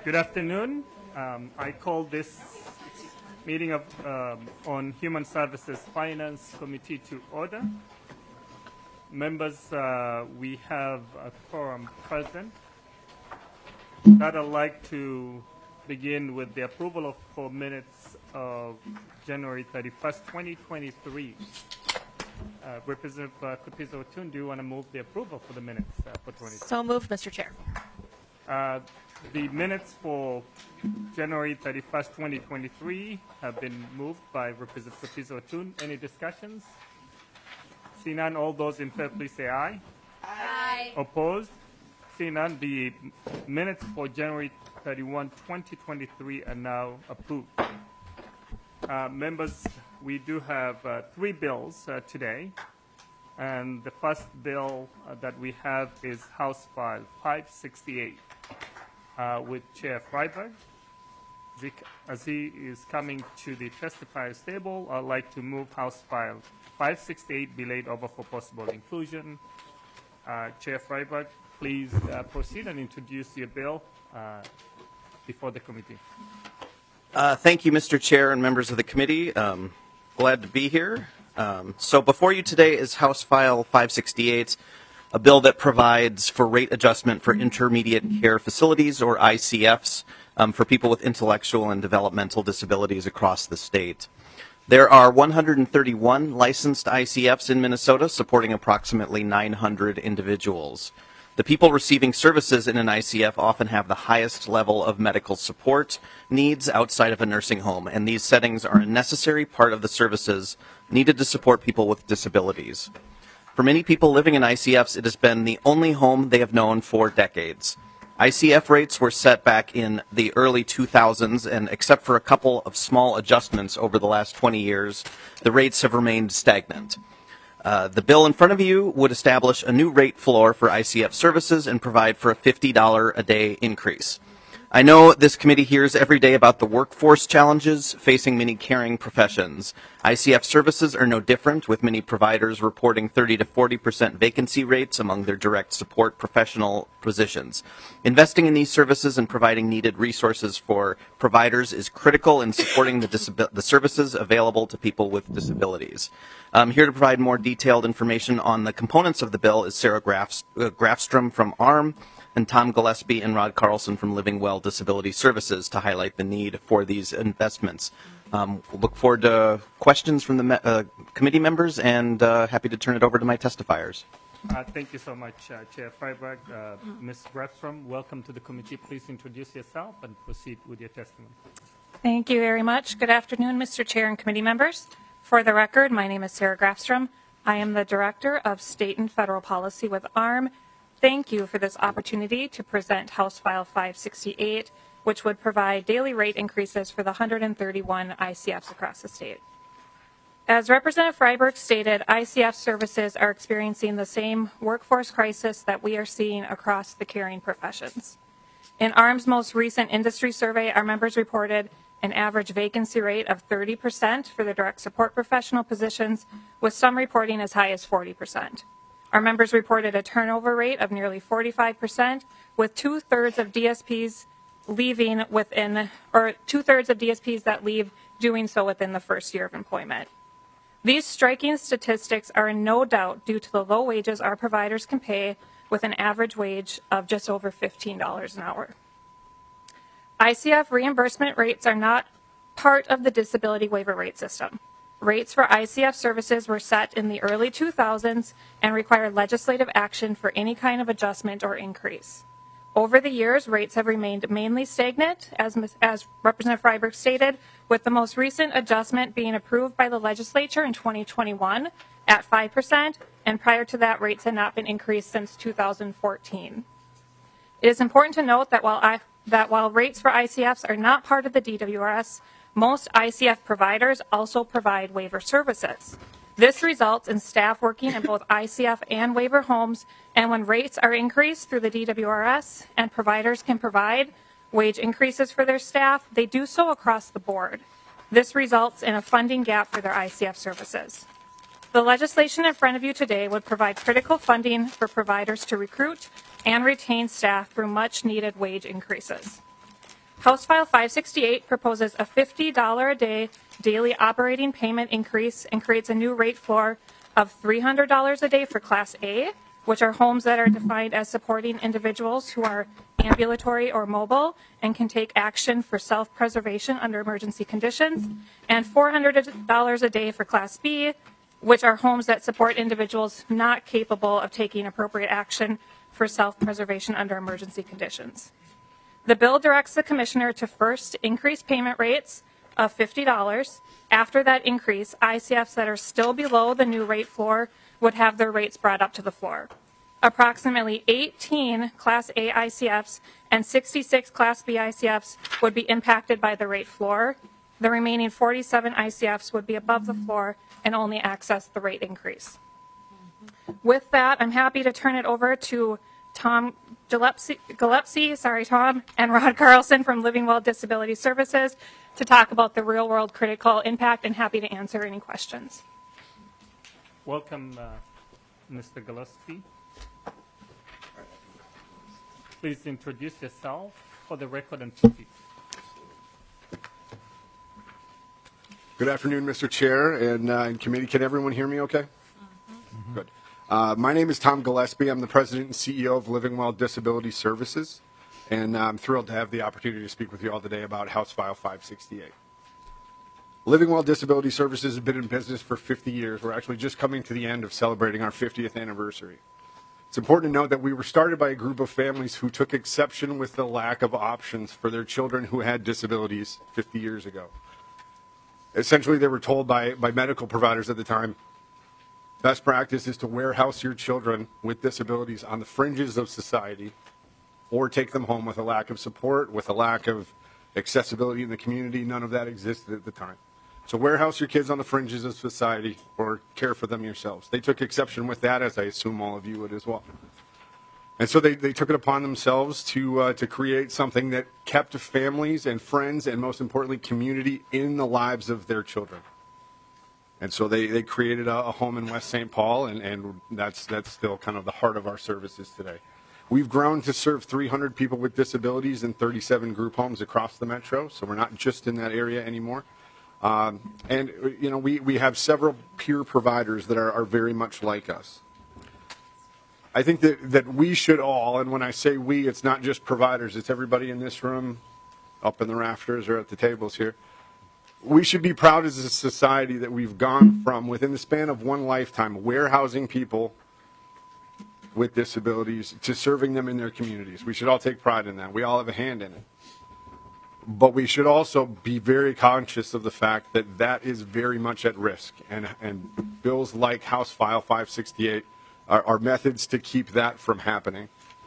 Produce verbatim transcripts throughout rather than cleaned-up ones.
Good afternoon. Um, I call this meeting of, um, on Human Services Finance Committee to order. Members, uh, we have a quorum present. That I'd like to begin with the approval of four minutes of January thirty-first, twenty twenty-three. Uh, Representative uh, Kupiza-Otun, do you want to move the approval for the minutes uh, for twenty twenty? So moved, Mister Chair. Uh, the minutes for January thirty-first, twenty twenty-three have been moved by Representative Kupiza-Otun. Any discussions? See none, all those in favor, please say aye. Aye. Opposed? See none, the minutes for January thirty-first, twenty twenty-three are now approved. Uh, members, we do have uh, three bills uh, today. And the first bill uh, that we have is House File five sixty-eight uh, with Chair Freiberg. As he is coming to the testifier's table, I'd like to move House File five sixty-eight be laid over for possible inclusion. Uh, Chair Freiberg, please uh, proceed and introduce your bill uh, before the committee. Uh, thank you, Mister Chair and members of the committee. Um, glad to be here. Um, so before you today is House File five sixty-eight, a bill that provides for rate adjustment for intermediate care facilities, or I C Fs, um, for people with intellectual and developmental disabilities across the state. There are one hundred thirty-one licensed I C Fs in Minnesota, supporting approximately nine hundred individuals. The people receiving services in an I C F often have the highest level of medical support needs outside of a nursing home, and these settings are a necessary part of the services needed to support people with disabilities. For many people living in I C Fs, it has been the only home they have known for decades. I C F rates were set back in the early two thousands, and except for a couple of small adjustments over the last twenty years, the rates have remained stagnant. Uh, the bill in front of you would establish a new rate floor for I C F services and provide for a fifty dollars a day increase. I know this committee hears every day about the workforce challenges facing many caring professions. I C F services are no different, with many providers reporting thirty to forty percent vacancy rates among their direct support professional positions. Investing in these services and providing needed resources for providers is critical in supporting the, the services available to people with disabilities. Um, here to provide more detailed information on the components of the bill is Sarah Graf, uh, Grafstrom from A R M, and Tom Gillespie and Rod Carlson from Living Well Disability Services to highlight the need for these investments. Um, we'll look forward to questions from the me uh, committee members, and uh, happy to turn it over to my testifiers. Uh, thank you so much, uh, Chair Freiberg. Uh, Miz Grafstrom, welcome to the committee. Please introduce yourself and proceed with your testimony. Thank you very much. Good afternoon, Mister Chair and committee members. For the record, my name is Sarah Grafstrom. I am the Director of State and Federal Policy with A R M. Thank you for this opportunity to present House File five sixty-eight, which would provide daily rate increases for the one hundred thirty-one I C Fs across the state. As Representative Freiberg stated, I C F services are experiencing the same workforce crisis that we are seeing across the caring professions. In A R M's most recent industry survey, our members reported an average vacancy rate of thirty percent for the direct support professional positions, with some reporting as high as forty percent. Our members reported a turnover rate of nearly forty-five percent, with two-thirds of D S Ps leaving within, or two-thirds of D S Ps that leave doing so within the first year of employment. These striking statistics are in no doubt due to the low wages our providers can pay, with an average wage of just over fifteen dollars an hour. I C F reimbursement rates are not part of the disability waiver rate system. Rates for I C F services were set in the early two thousands and required legislative action for any kind of adjustment or increase. Over the years, rates have remained mainly stagnant, as, as Representative Freiberg stated, with the most recent adjustment being approved by the legislature in twenty twenty-one at five percent, and prior to that, rates had not been increased since two thousand fourteen. It is important to note that while, I, that while rates for I C Fs are not part of the D W R S, most I C F providers also provide waiver services. This results in staff working in both I C F and waiver homes, and when rates are increased through the D W R S and providers can provide wage increases for their staff, they do so across the board. This results in a funding gap for their I C F services. The legislation in front of you today would provide critical funding for providers to recruit and retain staff through much needed wage increases. House File five sixty-eight proposes a fifty dollars a day daily operating payment increase and creates a new rate floor of three hundred dollars a day for Class A, which are homes that are defined as supporting individuals who are ambulatory or mobile and can take action for self-preservation under emergency conditions, and four hundred dollars a day for Class B, which are homes that support individuals not capable of taking appropriate action for self-preservation under emergency conditions. The bill directs the commissioner to first increase payment rates of fifty dollars. After that increase, I C Fs that are still below the new rate floor would have their rates brought up to the floor. Approximately eighteen Class A I C Fs and sixty-six Class B I C Fs would be impacted by the rate floor. The remaining forty-seven I C Fs would be above the floor and only access the rate increase. With that, I'm happy to turn it over to Tom Gillespie, Gillespie, sorry Tom, and Rod Carlson from Living Well Disability Services to talk about the real-world critical impact, and happy to answer any questions. Welcome, uh, Mister Gillespie. Please introduce yourself for the record and proceed. Good afternoon, Mister Chair and, uh, and committee. Can everyone hear me okay? Mm-hmm. Good. Uh, my name is Tom Gillespie. I'm the president and C E O of Living Well Disability Services, and uh, I'm thrilled to have the opportunity to speak with you all today about House File five sixty-eight. Living Well Disability Services has been in business for fifty years. We're actually just coming to the end of celebrating our fiftieth anniversary. It's important to note that we were started by a group of families who took exception with the lack of options for their children who had disabilities fifty years ago. Essentially, they were told by, by medical providers at the time, best practice is to warehouse your children with disabilities on the fringes of society or take them home with a lack of support, with a lack of accessibility in the community. None of that existed at the time. So warehouse your kids on the fringes of society or care for them yourselves. They took exception with that, as I assume all of you would as well. And so they, they took it upon themselves to uh, to create something that kept families and friends and, most importantly, community in the lives of their children. And so they, they created a, a home in West Saint Paul, and, and that's, that's still kind of the heart of our services today. We've grown to serve three hundred people with disabilities in thirty-seven group homes across the metro, so we're not just in that area anymore. Um, and, you know, we, we have several peer providers that are, are very much like us. I think that, that we should all, and when I say we, it's not just providers, it's everybody in this room, up in the rafters or at the tables here. We should be proud as a society that we've gone from, within the span of one lifetime, warehousing people with disabilities to serving them in their communities. We should all take pride in that. We all have a hand in it. But we should also be very conscious of the fact that that is very much at risk. And, and bills like House File five sixty-eight are, are methods to keep that from happening.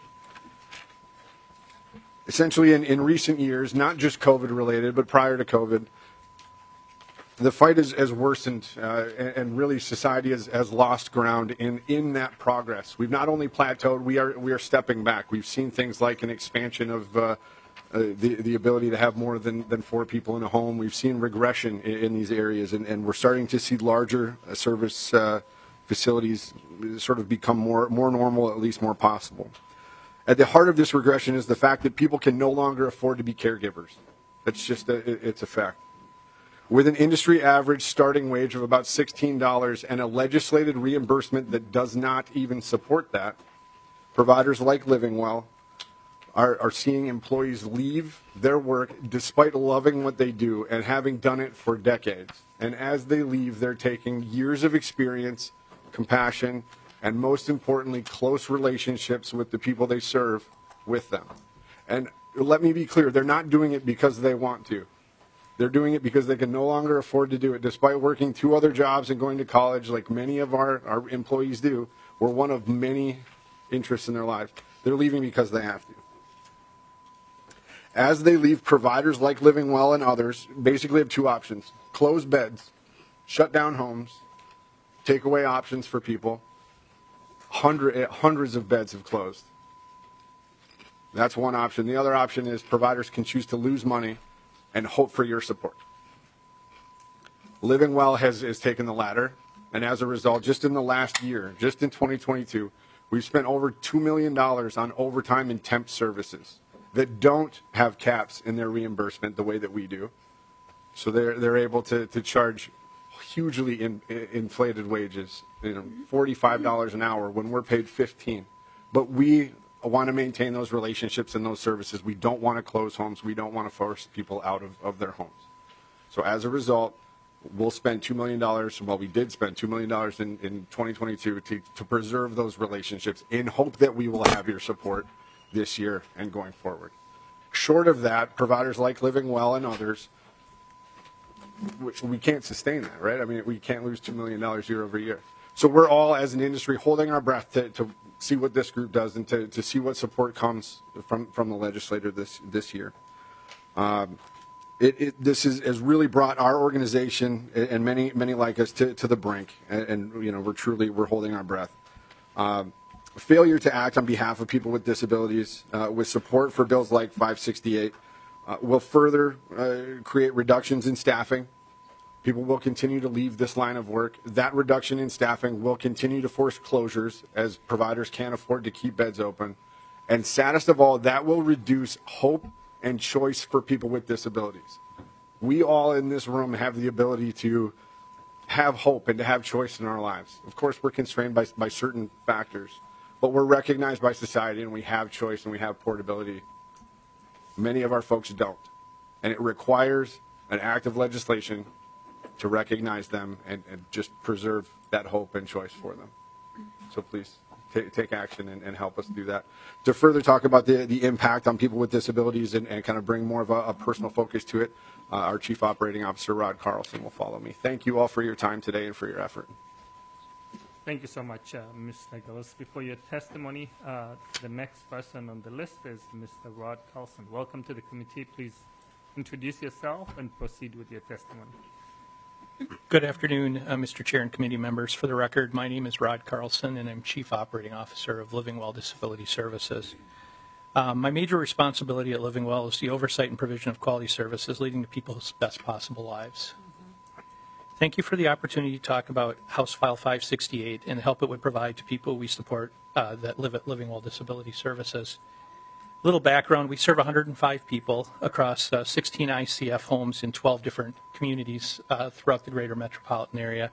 Essentially, in, in recent years, not just COVID related, but prior to COVID, the fight has, has worsened, uh, and, and really society has, has lost ground in, in that progress. We've not only plateaued, we are, we are stepping back. We've seen things like an expansion of uh, uh, the, the ability to have more than, than four people in a home. We've seen regression in, in these areas, and, and we're starting to see larger uh, service uh, facilities sort of become more, more normal, at least more possible. At the heart of this regression is the fact that people can no longer afford to be caregivers. That's just a, it's a fact. With an industry average starting wage of about sixteen dollars and a legislated reimbursement that does not even support that, providers like Living Well are, are seeing employees leave their work despite loving what they do and having done it for decades. And as they leave, they're taking years of experience, compassion, and most importantly, close relationships with the people they serve with them. And let me be clear, they're not doing it because they want to. They're doing it because they can no longer afford to do it. Despite working two other jobs and going to college, like many of our, our employees do, we're one of many interests in their lives. They're leaving because they have to. As they leave, providers like Living Well and others basically have two options. Close beds, shut down homes, take away options for people. Hundred, hundreds of beds have closed. That's one option. The other option is providers can choose to lose money and hope for your support. Living Well has, has taken the latter, and as a result, just in the last year, just in twenty twenty-two, we've spent over two million dollars on overtime and temp services. that don't have caps in their reimbursement the way that we do. So they're they're able to to charge hugely in, in, inflated wages, you know, forty-five dollars an hour when we're paid fifteen. But we want to maintain those relationships and those services. We don't want to close homes. We don't want to force people out of, of their homes. So as a result, we'll spend two million dollars, well, we did spend two million dollars in, in twenty twenty-two to, to preserve those relationships in hope that we will have your support this year and going forward. Short of that, providers like Living Well and others, we, we can't sustain that, right? I mean, we can't lose two million dollars year over year. So we're all, as an industry, holding our breath to, to see what this group does and to, to see what support comes from, from the legislator this, this year. Um, It, it, this is, has really brought our organization and many many like us to, to the brink, and, and you know we're truly we're holding our breath. Um, failure to act on behalf of people with disabilities, uh, with support for bills like five sixty-eight, uh, will further uh, create reductions in staffing. People will continue to leave this line of work. That reduction in staffing will continue to force closures as providers can't afford to keep beds open. And saddest of all, that will reduce hope and choice for people with disabilities. We all in this room have the ability to have hope and to have choice in our lives. Of course, we're constrained by, by certain factors, but we're recognized by society and we have choice and we have portability. Many of our folks don't. And it requires an act of legislation to recognize them and, and just preserve that hope and choice for them. So please. Take action and, and help us do that. To further talk about the, the impact on people with disabilities and, and kind of bring more of a, a personal focus to it, uh, our Chief Operating Officer, Rod Carlson, will follow me. Thank you all for your time today and for your effort. Thank you so much, uh, Mister Gillespie, for your testimony. Uh, the next person on the list is Mister Rod Carlson. Welcome to the committee. Please introduce yourself and proceed with your testimony. Good afternoon, uh, Mister Chair and committee members. For the record, my name is Rod Carlson, and I'm Chief Operating Officer of Living Well Disability Services. Um, my major responsibility at Living Well is the oversight and provision of quality services leading to people's best possible lives. Mm-hmm. Thank you for the opportunity to talk about House File five sixty-eight and the help it would provide to people we support uh, that live at Living Well Disability Services. Little background, we serve one hundred five people across uh, sixteen I C F homes in twelve different communities uh, throughout the greater metropolitan area.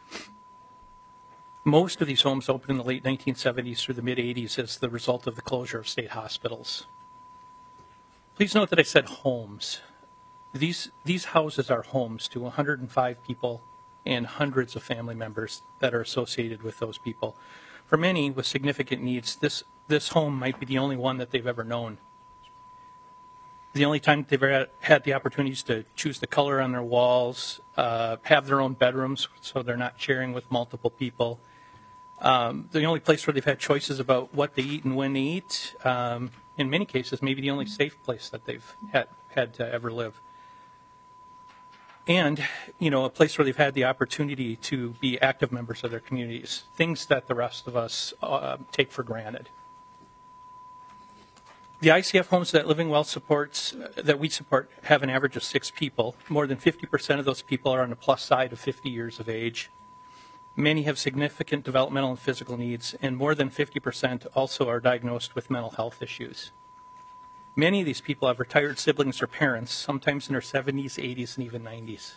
Most of these homes opened in the late nineteen seventies through the mid eighties as the result of the closure of state hospitals. Please note that I said homes. These, these houses are homes to one hundred five people and hundreds of family members that are associated with those people. For many with significant needs, this This home might be the only one that they've ever known. The only time they've ever had the opportunities to choose the color on their walls, uh, have their own bedrooms so they're not sharing with multiple people. Um, the only place where they've had choices about what they eat and when they eat. Um, in many cases, maybe the only safe place that they've had, had to ever live. And, you know, a place where they've had the opportunity to be active members of their communities, things that the rest of us uh, take for granted. The I C F homes that Living Well supports, uh, that we support, have an average of six people. More than fifty percent of those people are on the plus side of fifty years of age. Many have significant developmental and physical needs, and more than fifty percent also are diagnosed with mental health issues. Many of these people have retired siblings or parents, sometimes in their seventies, eighties, and even nineties.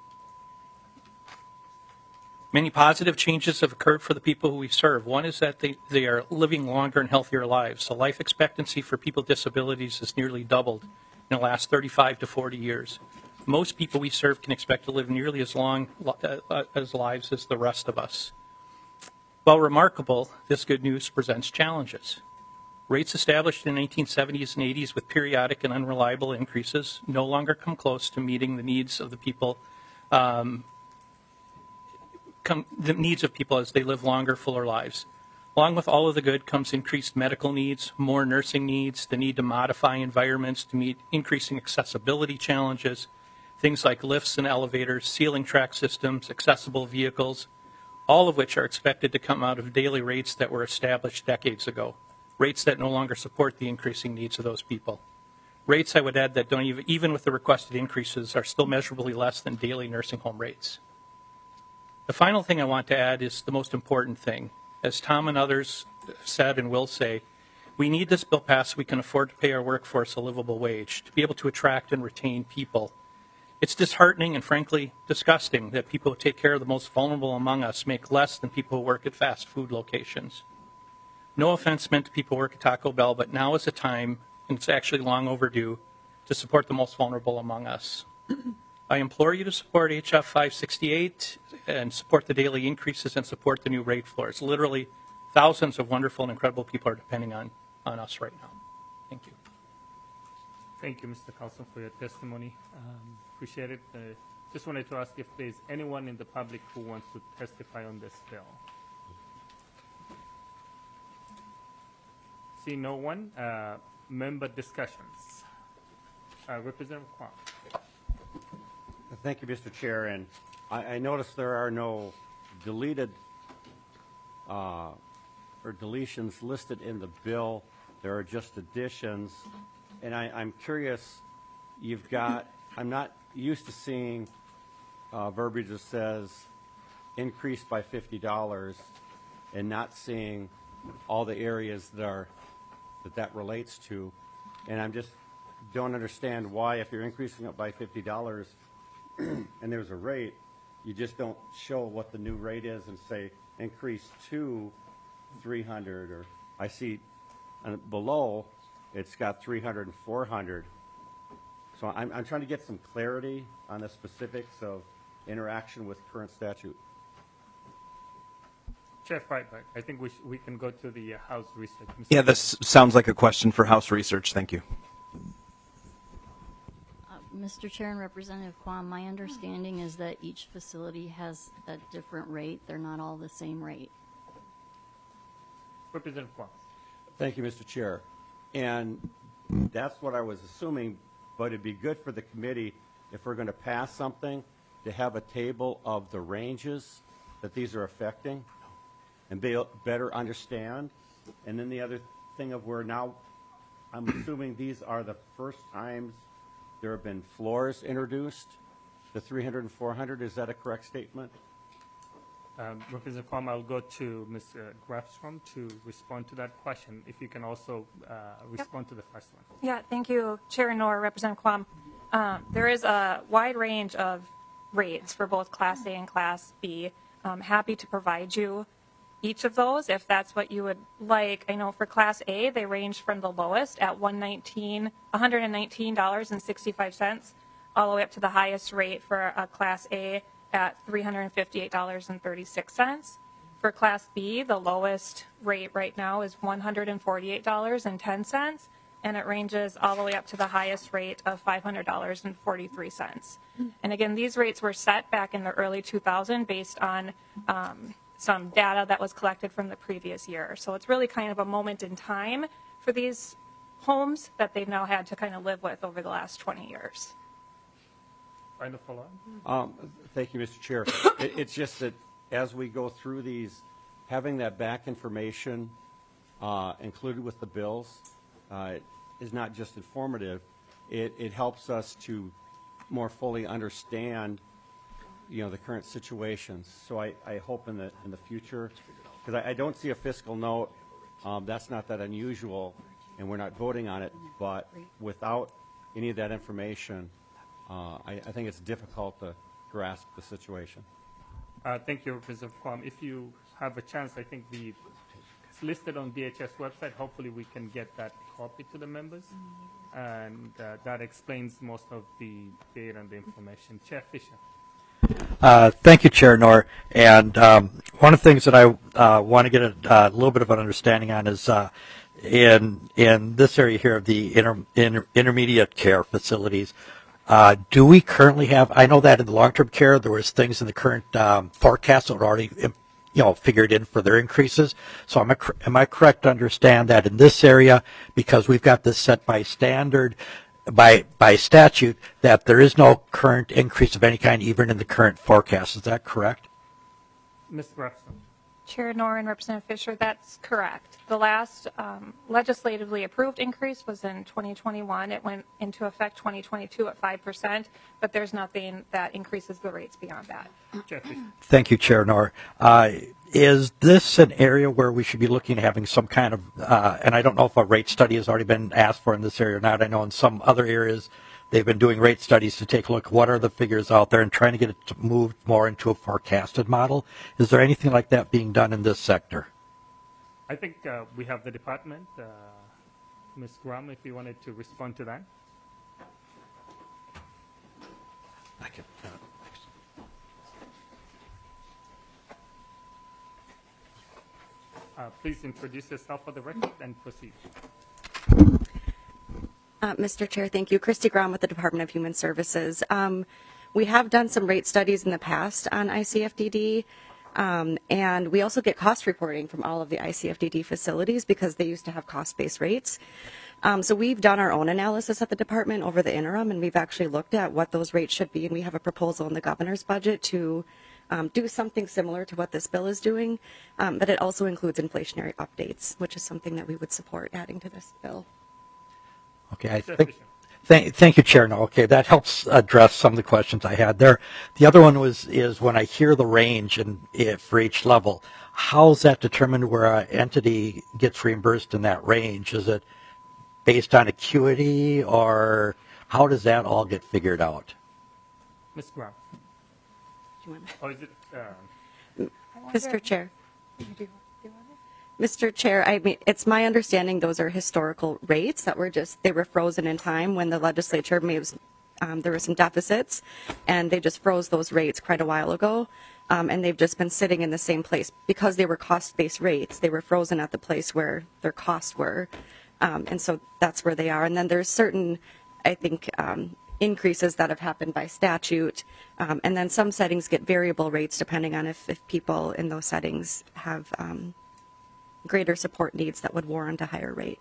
Many positive changes have occurred for the people who we serve. One is that they, they are living longer and healthier lives. The life expectancy for people with disabilities has nearly doubled in the last thirty-five to forty years. Most people we serve can expect to live nearly as long uh, as lives as the rest of us. While remarkable, this good news presents challenges. Rates established in the nineteen seventies and eighties with periodic and unreliable increases no longer come close to meeting the needs of the people um, Come, the needs of people as they live longer, fuller lives. Along with all of the good comes increased medical needs, more nursing needs, the need to modify environments to meet increasing accessibility challenges, things like lifts and elevators, ceiling track systems, accessible vehicles, all of which are expected to come out of daily rates that were established decades ago, rates that no longer support the increasing needs of those people. Rates, I would add, that don't even, even with the requested increases, are still measurably less than daily nursing home rates. The final thing I want to add is the most important thing. As Tom and others said and will say, We need this bill passed so we can afford to pay our workforce a livable wage, to be able to attract and retain people. It's disheartening and frankly disgusting that people who take care of the most vulnerable among us make less than people who work at fast food locations. No offense meant to people who work at Taco Bell, but now is the time, and it's actually long overdue, to support the most vulnerable among us. I implore you to support H F five sixty-eight and support the daily increases and support the new rate floors. Literally, thousands of wonderful and incredible people are depending on, on us right now. Thank you. Thank you, Mister Carlson, for your testimony. Um, appreciate it. Uh, just wanted to ask if there's anyone in the public who wants to testify on this bill. See no one. Uh, member discussions. Uh, Representative Kwong. Thank you, Mister Chair. And I, I notice there are no deleted uh, or deletions listed in the bill. There are just additions. And I, I'm curious, you've got, I'm not used to seeing uh, verbiage that says increased by fifty dollars and not seeing all the areas that are, that that relates to. And I'm just don't understand why, if you're increasing it by fifty dollars and there's a rate, you just don't show what the new rate is and say increase to three hundred, or I see uh, below it's got three hundred and four hundred. So I'm, I'm trying to get some clarity on the specifics of interaction with current statute. Chair Freitberg, I think we, sh we can go to the uh, House research. Mister Yeah, this sounds like a question for House research. Thank you. Mister Chair and Representative Kwong, my understanding is that each facility has a different rate. They're not all the same rate. Representative Kwong. Thank you, Mister Chair. And that's what I was assuming, but it'd be good for the committee, if we're going to pass something, to have a table of the ranges that these are affecting and be, better understand. And then the other thing of where now, I'm assuming these are the first times there have been floors introduced, the three hundred and four hundred. Is that a correct statement? Um, Representative Kwong, I'll go to Mister Grafstrom to respond to that question. If you can also uh, respond yep. to the first one. Yeah, thank you, Chair Noor, Representative Kwong. Um, there is a wide range of rates for both Class A and Class B. I'm happy to provide you each of those if that's what you would like. I know for Class A, they range from the lowest at one hundred nineteen dollars and sixty-five cents all the way up to the highest rate for a Class A at three hundred fifty-eight dollars and thirty-six cents. For Class B, the lowest rate right now is one hundred forty-eight dollars and ten cents, and it ranges all the way up to the highest rate of five hundred dollars and forty-three cents. And again, these rates were set back in the early two thousands based on um, some data that was collected from the previous year. So it's really kind of a moment in time for these homes that they've now had to kind of live with over the last twenty years. Final follow-up? Um, thank you, Mister Chair. It, it's just that as we go through these, having that back information uh, included with the bills uh, is not just informative. It, it helps us to more fully understand, you know, the current situations. So I, I hope in the in the future, because I, I don't see a fiscal note. Um, that's not that unusual, and we're not voting on it. But without any of that information, uh, I, I think it's difficult to grasp the situation. Uh, thank you, Representative Kwong. If you have a chance, I think the it's listed on D H S website. Hopefully, we can get that copy to the members, and uh, that explains most of the data and the information. Chair Fisher. Uh, thank you, Chair Noor. And um, one of the things that I uh, want to get a, a little bit of an understanding on is uh, in in this area here of the inter, inter, intermediate care facilities. Uh, do we currently have? I know that in the long-term care there was things in the current um, forecast that were already, you know, figured in for their increases. So am I am I correct to understand that in this area, because we've got this set by standard, by by statute, that there is no current increase of any kind even in the current forecast? Is that correct? Miz Grafstrom. Chair Nor and Representative Fisher, that's correct. The last um, legislatively approved increase was in twenty twenty-one. It went into effect twenty twenty-two at five percent, but there's nothing that increases the rates beyond that. Chair Fisher. Thank you, Chair Nor. Uh, is this an area where we should be looking at having some kind of, uh, and I don't know if a rate study has already been asked for in this area or not. I know in some other areas they've been doing rate studies to take a look at what are the figures out there and trying to get it to move more into a forecasted model. Is there anything like that being done in this sector? I think uh, we have the department. Uh, Miz Graham, if you wanted to respond to that. I can, uh, Uh, please introduce yourself for the record and proceed. Uh, Mister Chair, thank you. Christy Graham with the Department of Human Services. Um, we have done some rate studies in the past on I C F D D, um, and we also get cost reporting from all of the I C F D D facilities because they used to have cost-based rates. Um, so we've done our own analysis at the department over the interim, and we've actually looked at what those rates should be, and we have a proposal in the governor's budget to um, do something similar to what this bill is doing, um, but it also includes inflationary updates, which is something that we would support adding to this bill. Okay, I think, thank, thank you, Chair. No, okay, that helps address some of the questions I had there. The other one was is when I hear the range and if for each level, how's that determined where an entity gets reimbursed in that range? Is it based on acuity, or how does that all get figured out? Miz Graham. Or is it? Uh, Mister Chair. Mister Chair, I mean, it's my understanding those are historical rates that were just, they were frozen in time when the legislature made, um, there were some deficits, and they just froze those rates quite a while ago, um, and they've just been sitting in the same place. Because they were cost-based rates, they were frozen at the place where their costs were, um, and so that's where they are. And then there's certain, I think, um, increases that have happened by statute, um, and then some settings get variable rates depending on if, if people in those settings have um, greater support needs that would warrant a higher rate.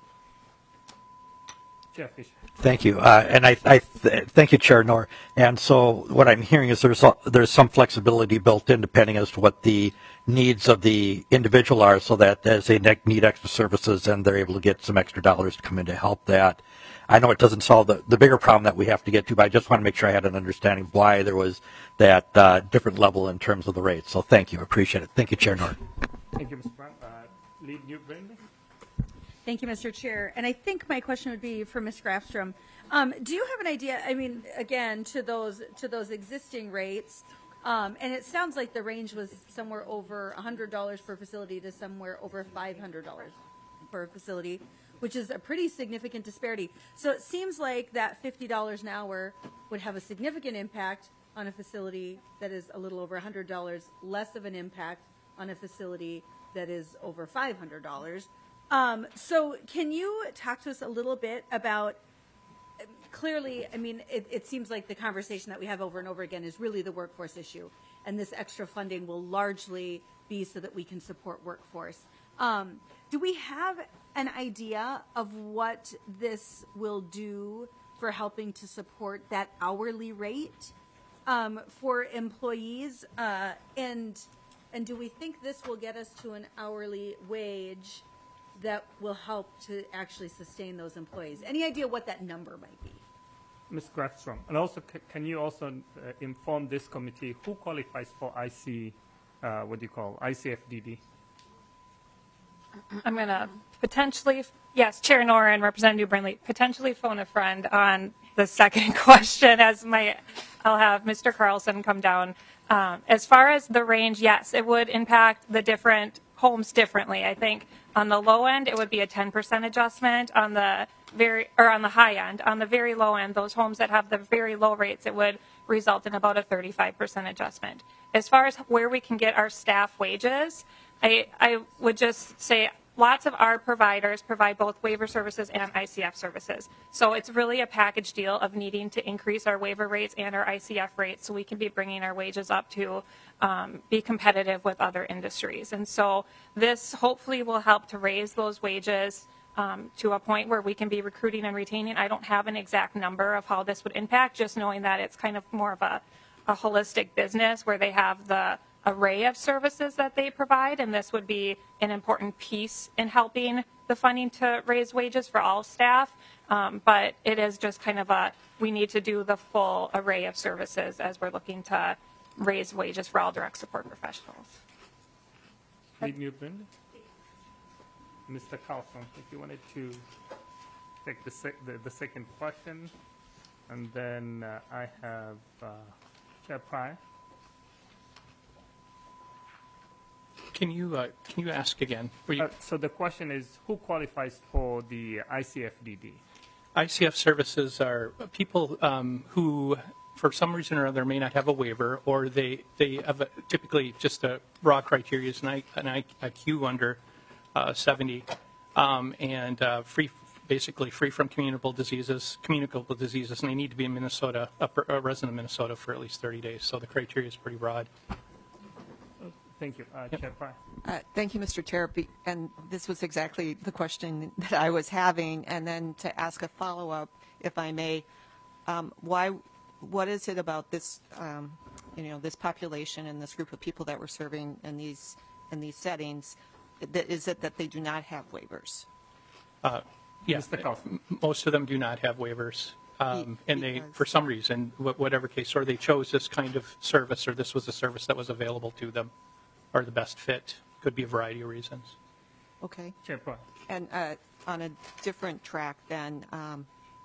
Chair Fisher. Thank you, uh, and I, I th- thank you, Chair Nor. And so, what I'm hearing is there's a, there's some flexibility built in, depending as to what the needs of the individual are, so that as they ne- need extra services, and they're able to get some extra dollars to come in to help that. I know it doesn't solve the, the bigger problem that we have to get to, but I just want to make sure I had an understanding of why there was that uh, different level in terms of the rates. So, thank you, appreciate it. Thank you, Chair Nor. Thank you, Mister Brown. Uh, Lead New Brenda. Thank you, Mister Chair. And I think my question would be for Miz Grafstrom. Um, do you have an idea, I mean, again, to those to those existing rates, um, and it sounds like the range was somewhere over one hundred dollars per facility to somewhere over five hundred dollars per facility, which is a pretty significant disparity. So it seems like that fifty dollars an hour would have a significant impact on a facility that is a little over one hundred dollars, less of an impact on a facility that is over five hundred dollars. Um, so can you talk to us a little bit about, clearly, I mean, it, it seems like the conversation that we have over and over again is really the workforce issue, and this extra funding will largely be so that we can support workforce. Um, do we have an idea of what this will do for helping to support that hourly rate um, for employees? Uh, and and do we think this will get us to an hourly wage that will help to actually sustain those employees? Any idea what that number might be? Miz Grafstrom, and also c- can you also uh, inform this committee who qualifies for I C, uh, what do you call, I C F D D? I'm going to potentially, yes, Chair Nor and Representative Brindley, potentially phone a friend on the second question as my, I'll have Mister Carlson come down. Um, as far as the range, yes, it would impact the different homes differently. I think on the low end, it would be a ten percent adjustment. On the very, or on the high end, on the very low end, those homes that have the very low rates, it would result in about a thirty-five percent adjustment. As far as where we can get our staff wages, I, I would just say lots of our providers provide both waiver services and I C F services. So it's really a package deal of needing to increase our waiver rates and our I C F rates so we can be bringing our wages up to um, be competitive with other industries. And so this hopefully will help to raise those wages um, to a point where we can be recruiting and retaining. I don't have an exact number of how this would impact, just knowing that it's kind of more of a, a holistic business where they have the array of services that they provide, and this would be an important piece in helping the funding to raise wages for all staff. Um, but it is just kind of a, we need to do the full array of services as we're looking to raise wages for all direct support professionals. Lead New Brindley. Mister Carlson, if you wanted to take the, sec the, the second question, and then uh, I have uh, Chair Pryor. Can you uh, can you ask again? Were you, Uh, so the question is, who qualifies for the I C F D D? I C F services are people um, who, for some reason or other, may not have a waiver, or they they have a, typically just a raw criteria is an, I, an I, a Q under uh, seventy, um, and uh, free, basically free from communicable diseases, communicable diseases, and they need to be in Minnesota, a, a resident of Minnesota for at least thirty days. So the criteria is pretty broad. Thank you, uh, Yep. Chair Pryor. Uh, Thank you, Mister Chair. Be- And this was exactly the question that I was having. And then to ask a follow-up, if I may, um, why, what is it about this, um, you know, this population and this group of people that we're serving in these in these settings? That is it that they do not have waivers? Uh, yeah, Mister Carlson. m- most of them do not have waivers, um, Be- and they, because- for some reason, wh- whatever case, or they chose this kind of service, or this was a service that was available to them, or the best fit. Could be a variety of reasons. Okay. Chair Pryor. And uh, on a different track, then, um,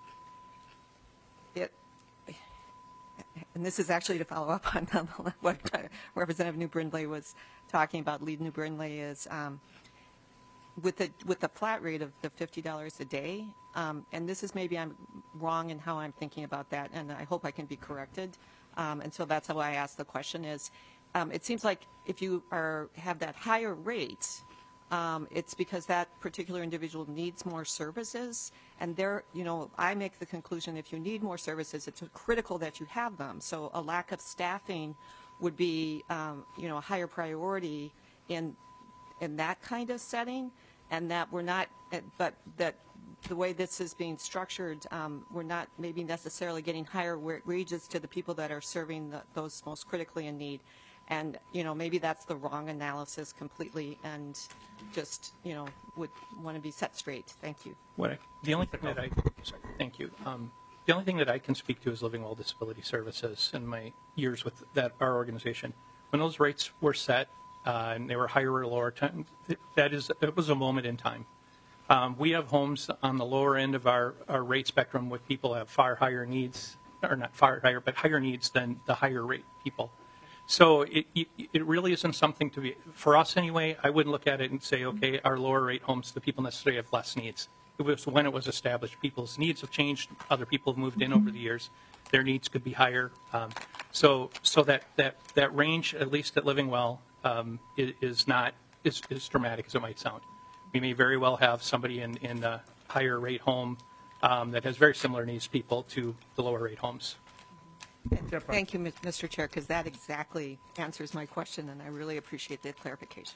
it, and this is actually to follow up on what Representative New Brindley was talking about. Lead New Brindley is um, with the with the flat rate of the fifty dollars a day. Um, and this is maybe I'm wrong in how I'm thinking about that, and I hope I can be corrected. Um, and so that's how I asked the question is. Um, it seems like if you are have that higher rate, um, it's because that particular individual needs more services. And there, you know, I make the conclusion if you need more services, it's critical that you have them. So a lack of staffing would be, um, you know, a higher priority in in that kind of setting. And that we're not, but that the way this is being structured, um, we're not maybe necessarily getting higher wa- wages to the people that are serving the, those most critically in need. And, you know, maybe that's the wrong analysis completely and just, you know, would want to be set straight. Thank you. What I, the only thing that I, sorry, thank you. Um, the only thing that I can speak to is Living Well Disability Services in my years with that our organization. When those rates were set uh, and they were higher or lower, time, that is it was a moment in time. Um, we have homes on the lower end of our, our rate spectrum with people who have far higher needs, or not far higher, but higher needs than the higher rate people. So it, it, it really isn't something to be, for us anyway, I wouldn't look at it and say, okay, our lower rate homes, the people necessarily have less needs. It was when it was established, people's needs have changed. Other people have moved in over the years. Their needs could be higher. Um, so so that, that, that range, at least at Living Well, um, is, is not as, as dramatic as it might sound. We may very well have somebody in, in a higher rate home um, that has very similar needs people to the lower rate homes. Thank you, Mister Chair, because that exactly answers my question, and I really appreciate the clarification.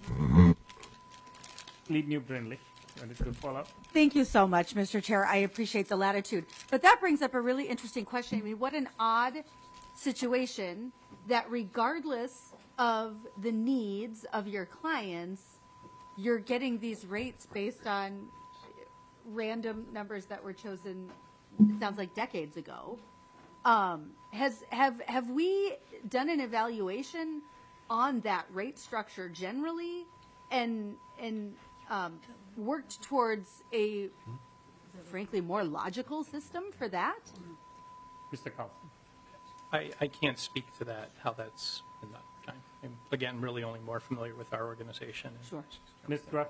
Lead New Brindley. Wanted to follow up? Thank you so much, Mister Chair. I appreciate the latitude. But that brings up a really interesting question. I mean, what an odd situation that regardless of the needs of your clients, you're getting these rates based on random numbers that were chosen, it sounds like decades ago. Um, has have have we done an evaluation on that rate structure generally, and and um, worked towards a frankly more logical system for that? Mister Carlson. I, I can't speak to that, how that's been done. I'm, I'm, again, really only more familiar with our organization. Sure. Miz Gruff.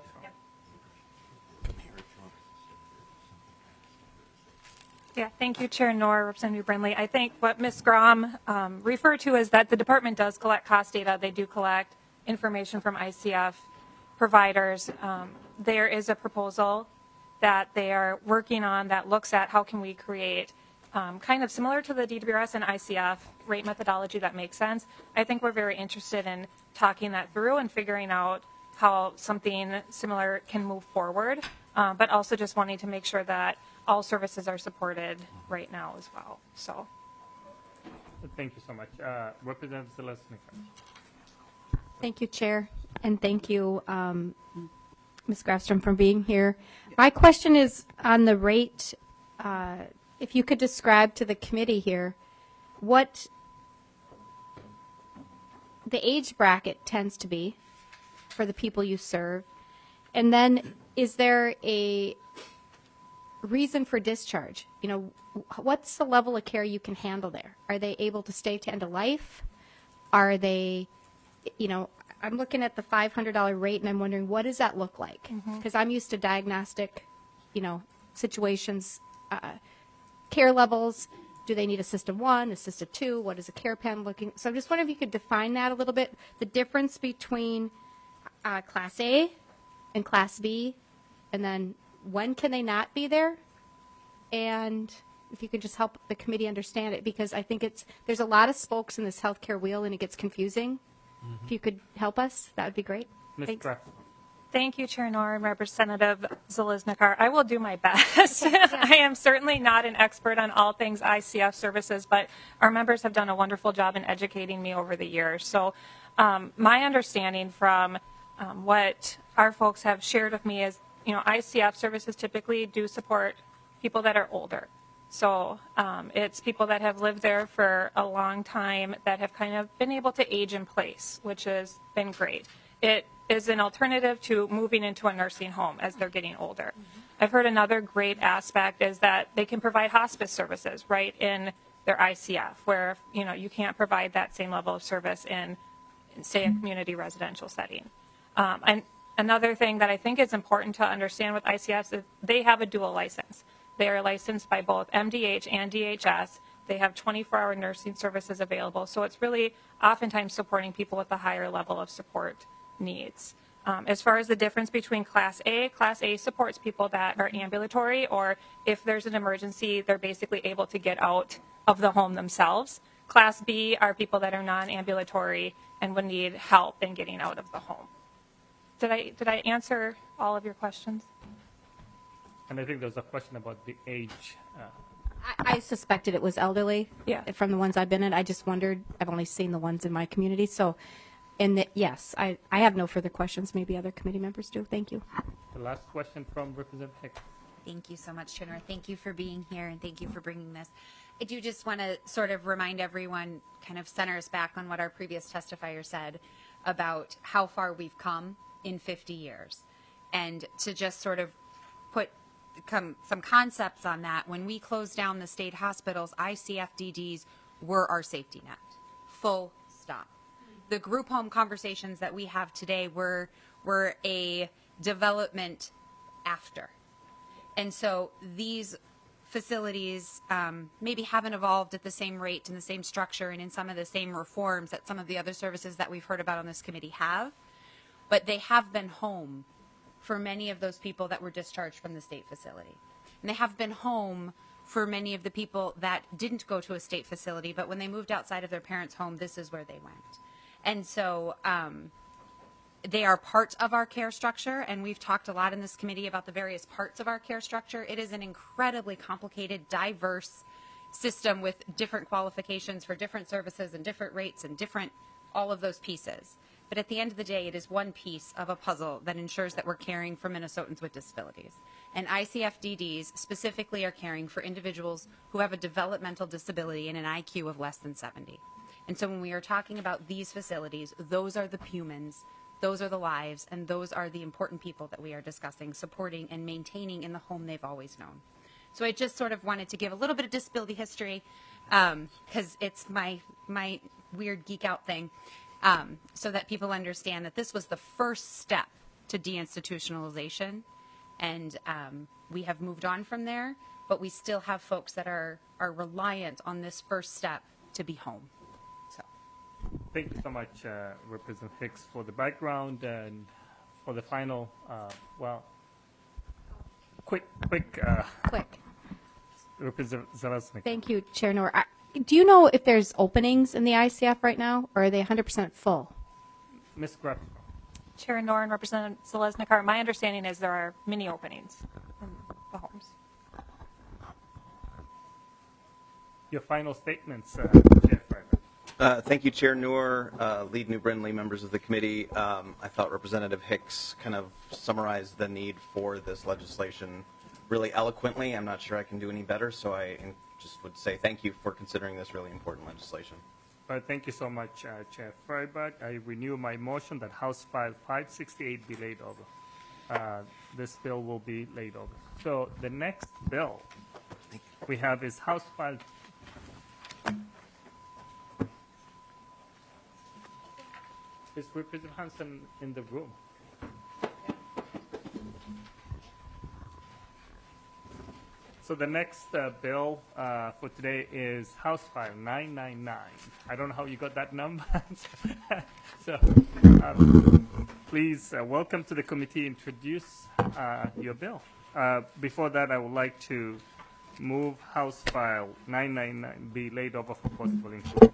Yeah, thank you, Chair Knorr, Representative Brindley. I think what Miz Grom um, referred to is that the department does collect cost data. They do collect information from I C F providers. Um, there is a proposal that they are working on that looks at how can we create um, kind of similar to the D W R S and I C F rate methodology that makes sense. I think we're very interested in talking that through and figuring out how something similar can move forward, uh, but also just wanting to make sure that all services are supported right now as well. So, Thank you so much. Uh, Representative Zalesnik. Thank you, Chair, and thank you, um, Miz Grafstrom, for being here. My question is on the rate. Uh, if you could describe to the committee here what the age bracket tends to be for the people you serve, and then is there a reason for discharge? You know, what's the level of care you can handle there? Are they able to stay to end of life? Are they, you know, I'm looking at the five hundred dollars rate and I'm wondering, what does that look like? Because I'm used to diagnostic, you know, situations, uh, care levels. Do they need a system one, a system two? What is a care plan looking? So I'm just wondering if you could define that a little bit, the difference between uh, Class A and Class B, and then when can they not be there? And if you could just help the committee understand it, because I think it's there's a lot of spokes in this healthcare wheel and it gets confusing. Mm-hmm. If you could help us, that would be great. Miz Thanks. Graf- Thank you, Chair Nor and Representative Zaliznikar. I will do my best. I am certainly not an expert on all things I C F services, but our members have done a wonderful job in educating me over the years. So um, my understanding from um, what our folks have shared with me is, you know, I C F services typically do support people that are older. So um, it's people that have lived there for a long time that have kind of been able to age in place, which has been great. It is an alternative to moving into a nursing home as they're getting older. Mm-hmm. I've heard another great aspect is that they can provide hospice services right in their I C F, where, you know, you can't provide that same level of service in, in say, a community residential setting. Um, and another thing that I think is important to understand with I C Fs is they have a dual license. They are licensed by both M D H and D H S. They have twenty-four hour nursing services available. So it's really oftentimes supporting people with a higher level of support needs. Um, as far as the difference between Class A, Class A supports people that are ambulatory, or if there's an emergency, they're basically able to get out of the home themselves. Class B are people that are non-ambulatory and would need help in getting out of the home. Did I, did I answer all of your questions? And I think there was a question about the age. Uh, I, I suspected it was elderly. Yeah. From the ones I've been in, I just wondered. I've only seen the ones in my community, so. And the, yes, I, I have no further questions. Maybe other committee members do. Thank you. the last question from Representative Hicks. Thank you so much, Chair. Thank you for being here, and thank you for bringing this. I do just want to sort of remind everyone, kind of center us back on what our previous testifier said about how far we've come in fifty years. And to just sort of put come, some concepts on that, when we closed down the state hospitals, I C F D Ds were our safety net. Full stop. The group home conversations that we have today were, were a development after. And so these facilities um, maybe haven't evolved at the same rate and the same structure and in some of the same reforms that some of the other services that we've heard about on this committee have, but they have been home for many of those people that were discharged from the state facility. And they have been home for many of the people that didn't go to a state facility, but when they moved outside of their parents' home, this is where they went. And so um, they are part of our care structure, and we've talked a lot in this committee about the various parts of our care structure. It is an incredibly complicated, diverse system with different qualifications for different services and different rates and different, all of those pieces. But at the end of the day, it is one piece of a puzzle that ensures that we're caring for Minnesotans with disabilities. And I C F D Ds specifically are caring for individuals who have a developmental disability and an I Q of less than seventy. And so when we are talking about these facilities, those are the humans, those are the lives, and those are the important people that we are discussing, supporting, and maintaining in the home they've always known. So I just sort of wanted to give a little bit of disability history, because um, it's my, my weird geek out thing, um, so that people understand that this was the first step to deinstitutionalization, and um, we have moved on from there, but we still have folks that are, are reliant on this first step to be home. Thank you so much, uh, Representative Hicks, for the background and for the final, uh, well, quick, quick. Uh, quick. Representative Zalesnik. Thank you, Chair Nor. I, do you know if there's openings in the I C F right now, or are they one hundred percent full? Miz Graff. Chair Nor and Representative Zalesnikar, my understanding is there are many openings in the homes. Your final statements, uh, Chair Freiberg. Uh, thank you, Chair Noor, uh, Lead New Brindley, members of the committee. Um, I thought Representative Hicks kind of summarized the need for this legislation really eloquently. I'm not sure I can do any better, so I just would say thank you for considering this really important legislation. Uh, thank you so much, uh, Chair Freiberg. I renew my motion that House File five sixty-eight be laid over. Uh, this bill will be laid over. So the next bill we have is House File. Is Representative Hansen in the room? So the next uh, bill uh, for today is House File nine nine nine. I don't know how you got that number. so um, please uh, welcome to the committee. Introduce uh, your bill. Uh, before that, I would like to move House File nine nine nine be laid over for possible inclusion.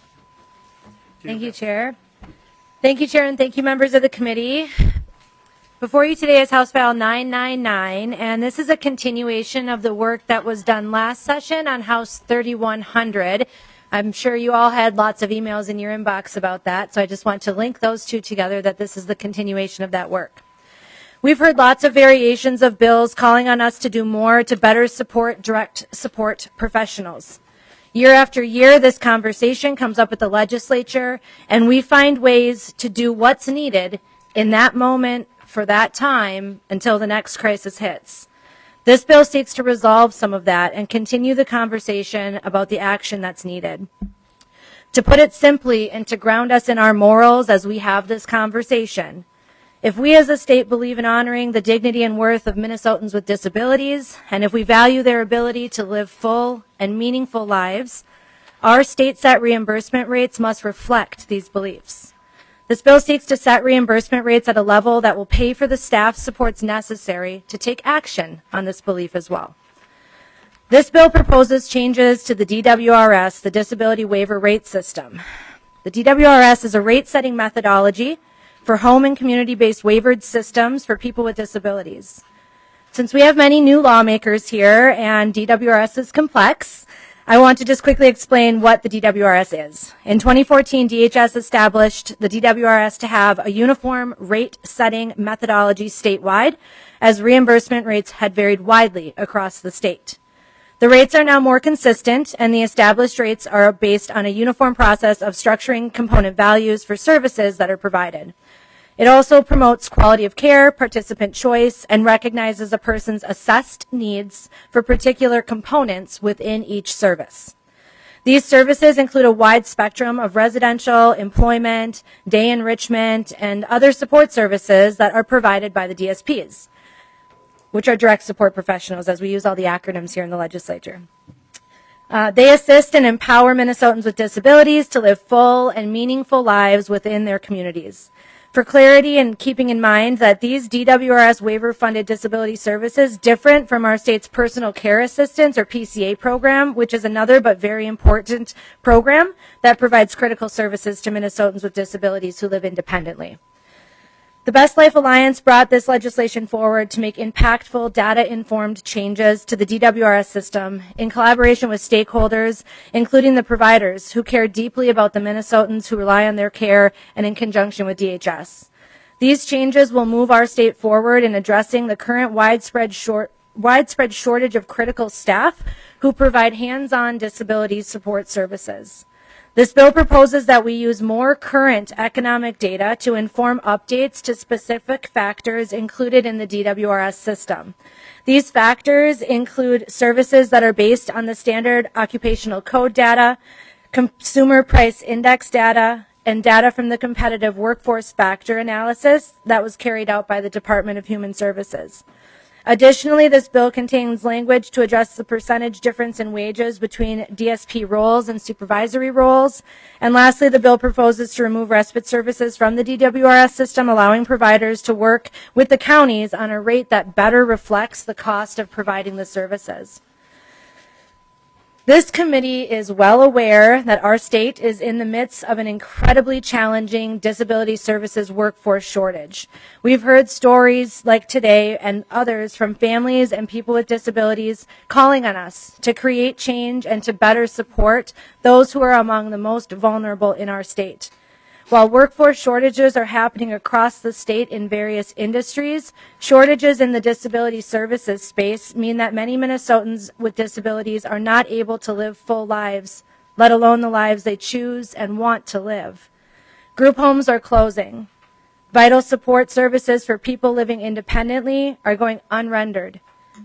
Thank you, Chair. Thank you, Chair, and thank you, members of the committee. Before you today is House File nine nine nine, and this is a continuation of the work that was done last session on House thirty-one hundred. I'm sure you all had lots of emails in your inbox about that, so I just want to link those two together, that this is the continuation of that work. We've heard lots of variations of bills calling on us to do more to better support direct support professionals. Year after year, this conversation comes up at the legislature, and we find ways to do what's needed in that moment for that time until the next crisis hits. This bill seeks to resolve some of that and continue the conversation about the action that's needed. To put it simply, and to ground us in our morals as we have this conversation, if we as a state believe in honoring the dignity and worth of Minnesotans with disabilities, and if we value their ability to live full and meaningful lives, our state-set reimbursement rates must reflect these beliefs. This bill seeks to set reimbursement rates at a level that will pay for the staff supports necessary to take action on this belief as well. This bill proposes changes to the D W R S, the Disability Waiver Rate System. The D W R S is a rate-setting methodology for home and community-based waivered systems for people with disabilities. Since we have many new lawmakers here and D W R S is complex, I want to just quickly explain what the D W R S is. In twenty fourteen, D H S established the D W R S to have a uniform rate-setting methodology statewide, as reimbursement rates had varied widely across the state. The rates are now more consistent, and the established rates are based on a uniform process of structuring component values for services that are provided. It also promotes quality of care, participant choice, and recognizes a person's assessed needs for particular components within each service. These services include a wide spectrum of residential, employment, day enrichment, and other support services that are provided by the D S Ps, which are direct support professionals, as we use all the acronyms here in the legislature. Uh, they assist and empower Minnesotans with disabilities to live full and meaningful lives within their communities. For clarity, and keeping in mind that these D W R S waiver-funded disability services different from our state's personal care assistance, or P C A program, which is another but very important program that provides critical services to Minnesotans with disabilities who live independently. The Best Life Alliance brought this legislation forward to make impactful, data-informed changes to the D W R S system in collaboration with stakeholders, including the providers who care deeply about the Minnesotans who rely on their care, and in conjunction with D H S. These changes will move our state forward in addressing the current widespread, short, widespread shortage of critical staff who provide hands-on disability support services. This bill proposes that we use more current economic data to inform updates to specific factors included in the D W R S system. These factors include services that are based on the standard occupational code data, consumer price index data, and data from the competitive workforce factor analysis that was carried out by the Department of Human Services. Additionally, this bill contains language to address the percentage difference in wages between D S P roles and supervisory roles. And lastly, the bill proposes to remove respite services from the D W R S system, allowing providers to work with the counties on a rate that better reflects the cost of providing the services. This committee is well aware that our state is in the midst of an incredibly challenging disability services workforce shortage. We've heard stories like today and others from families and people with disabilities calling on us to create change and to better support those who are among the most vulnerable in our state. While workforce shortages are happening across the state in various industries, shortages in the disability services space mean that many Minnesotans with disabilities are not able to live full lives, let alone the lives they choose and want to live. Group homes are closing. Vital support services for people living independently are going unrendered.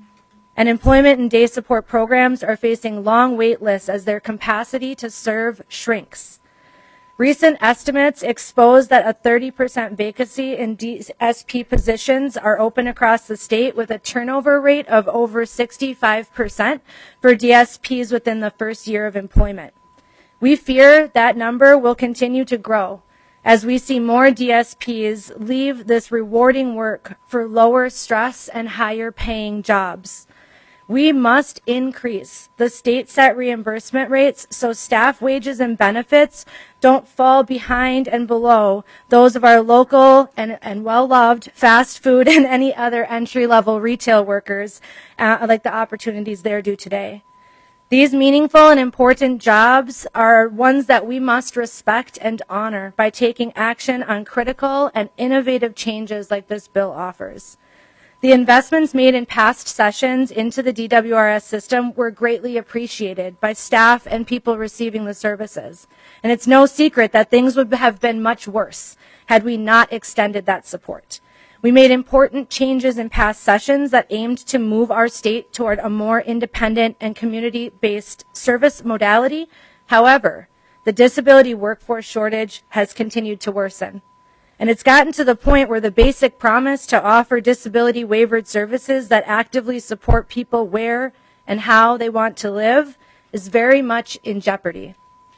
And employment and day support programs are facing long wait lists as their capacity to serve shrinks. Recent estimates expose that a thirty percent vacancy in D S P positions are open across the state with a turnover rate of over sixty-five percent for D S Ps within the first year of employment. We fear that number will continue to grow as we see more D S Ps leave this rewarding work for lower stress and higher paying jobs. We must increase the state set reimbursement rates so staff wages and benefits don't fall behind and below those of our local and, and well-loved fast food and any other entry-level retail workers, uh, like the opportunities they're due today. These meaningful and important jobs are ones that we must respect and honor by taking action on critical and innovative changes like this bill offers. The investments made in past sessions into the D W R S system were greatly appreciated by staff and people receiving the services. And it's no secret that things would have been much worse had we not extended that support. We made important changes in past sessions that aimed to move our state toward a more independent and community-based service modality. However, the disability workforce shortage has continued to worsen. And it's gotten to the point where the basic promise to offer disability waivered services that actively support people where and how they want to live is very much in jeopardy.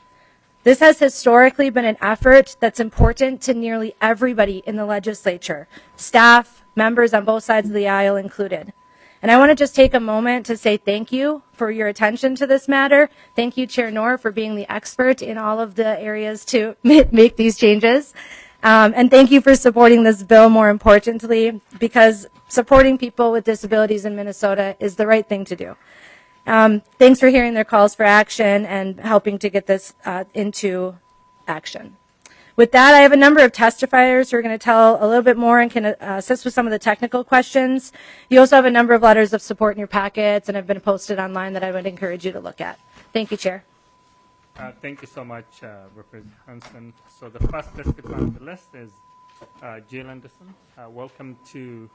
This has historically been an effort that's important to nearly everybody in the legislature, staff, members on both sides of the aisle included. And I want to just take a moment to say thank you for your attention to this matter. Thank you, Chair Knorr, for being the expert in all of the areas to make these changes. Um, and thank you for supporting this bill, more importantly, because supporting people with disabilities in Minnesota is the right thing to do. Um, thanks for hearing their calls for action and helping to get this uh, into action. With that, I have a number of testifiers who are going to tell a little bit more and can uh, assist with some of the technical questions. You also have a number of letters of support in your packets and have been posted online that I would encourage you to look at. Thank you, Chair. Uh, thank you so much, uh, Representative Hanson. So the first testifier on the list is uh, Jill Anderson. Uh, welcome to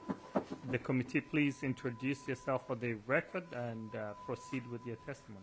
the committee. Please introduce yourself for the record and uh, proceed with your testimony.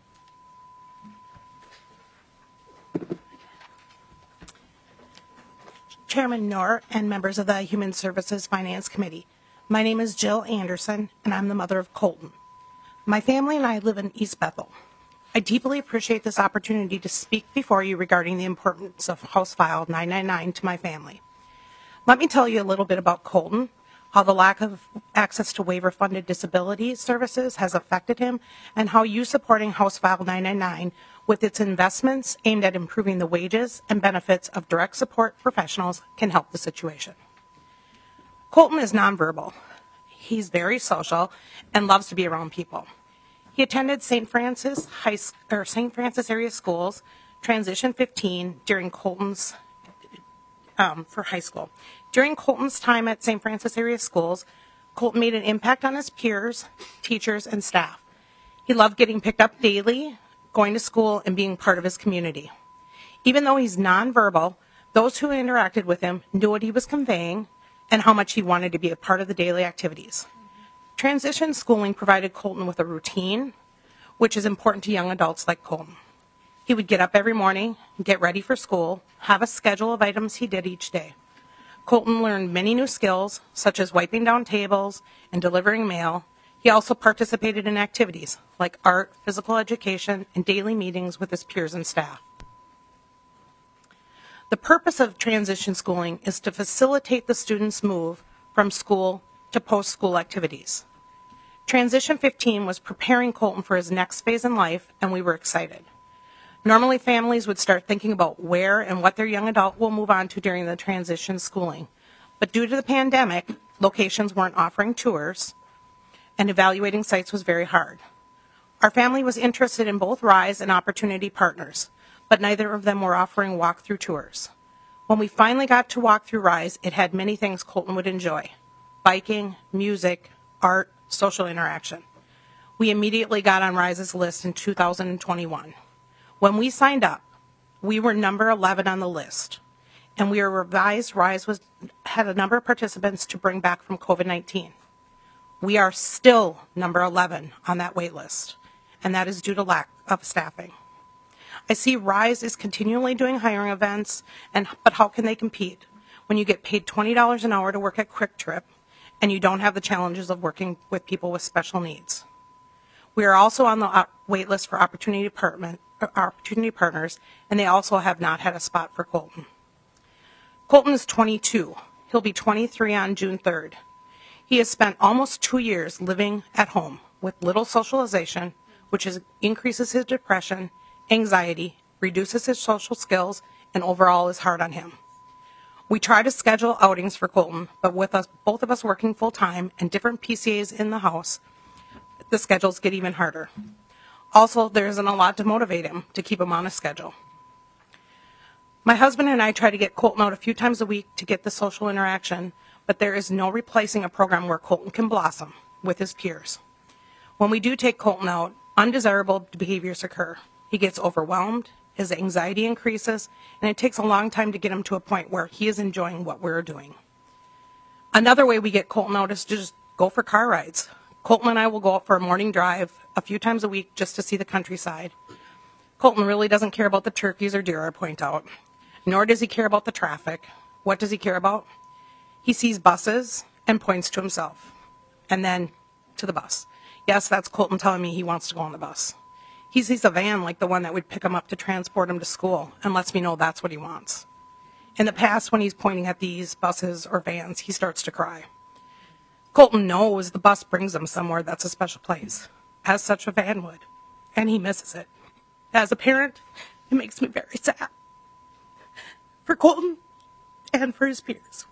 Chairman Knorr and members of the Human Services Finance Committee. My name is Jill Anderson, and I'm the mother of Colton. My family and I live in East Bethel. I deeply appreciate this opportunity to speak before you regarding the importance of House File nine ninety-nine to my family. Let me tell you a little bit about Colton, how the lack of access to waiver-funded disability services has affected him, and how you supporting House File nine ninety-nine with its investments aimed at improving the wages and benefits of direct support professionals can help the situation. Colton is nonverbal. He's very social and loves to be around people. He attended Saint Francis High or Saint Francis area schools, Transition fifteen, during Colton's um, for high school. During Colton's time at Saint Francis area schools, Colton made an impact on his peers, teachers, and staff. He loved getting picked up daily, going to school, and being part of his community. Even though he's nonverbal, those who interacted with him knew what he was conveying and how much he wanted to be a part of the daily activities. Transition schooling provided Colton with a routine, which is important to young adults like Colton. He would get up every morning, get ready for school, have a schedule of items he did each day. Colton learned many new skills, such as wiping down tables and delivering mail. He also participated in activities like art, physical education, and daily meetings with his peers and staff. The purpose of transition schooling is to facilitate the student's move from school to post-school activities. Transition fifteen was preparing Colton for his next phase in life, and we were excited. Normally, families would start thinking about where and what their young adult will move on to during the transition schooling. But due to the pandemic, locations weren't offering tours, and evaluating sites was very hard. Our family was interested in both RISE and Opportunity Partners, but neither of them were offering walk-through tours. When we finally got to walk through RISE, it had many things Colton would enjoy: biking, music, art, social interaction. We immediately got on RISE's list in two thousand twenty-one. When we signed up, we were number eleven on the list, and we were revised. RISE was, had a number of participants to bring back from COVID nineteen. We are still number eleven on that wait list, and that is due to lack of staffing. I see RISE is continually doing hiring events, and but how can they compete when you get paid twenty dollars an hour to work at Quick Trip and you don't have the challenges of working with people with special needs? We are also on the wait list for Opportunity Department, Opportunity Partners, and they also have not had a spot for Colton. Colton is twenty-two. He'll be twenty-three on June third. He has spent almost two years living at home with little socialization, which is, increases his depression, anxiety, reduces his social skills, and overall is hard on him. We try to schedule outings for Colton, but with us, both of us working full-time and different P C As in the house, the schedules get even harder. Also, there isn't a lot to motivate him to keep him on a schedule. My husband and I try to get Colton out a few times a week to get the social interaction, but there is no replacing a program where Colton can blossom with his peers. When we do take Colton out, undesirable behaviors occur. He gets overwhelmed, his anxiety increases, and it takes a long time to get him to a point where he is enjoying what we're doing. Another way we get Colton out is to just go for car rides. Colton and I will go out for a morning drive a few times a week just to see the countryside. Colton really doesn't care about the turkeys or deer, I point out, nor does he care about the traffic. What does he care about? He sees buses and points to himself, and then to the bus. Yes, that's Colton telling me he wants to go on the bus. He sees a van like the one that would pick him up to transport him to school and lets me know that's what he wants. In the past, when he's pointing at these buses or vans, he starts to cry. Colton knows the bus brings him somewhere that's a special place, as such a van would, and he misses it. As a parent, it makes me very sad for Colton and for his peers.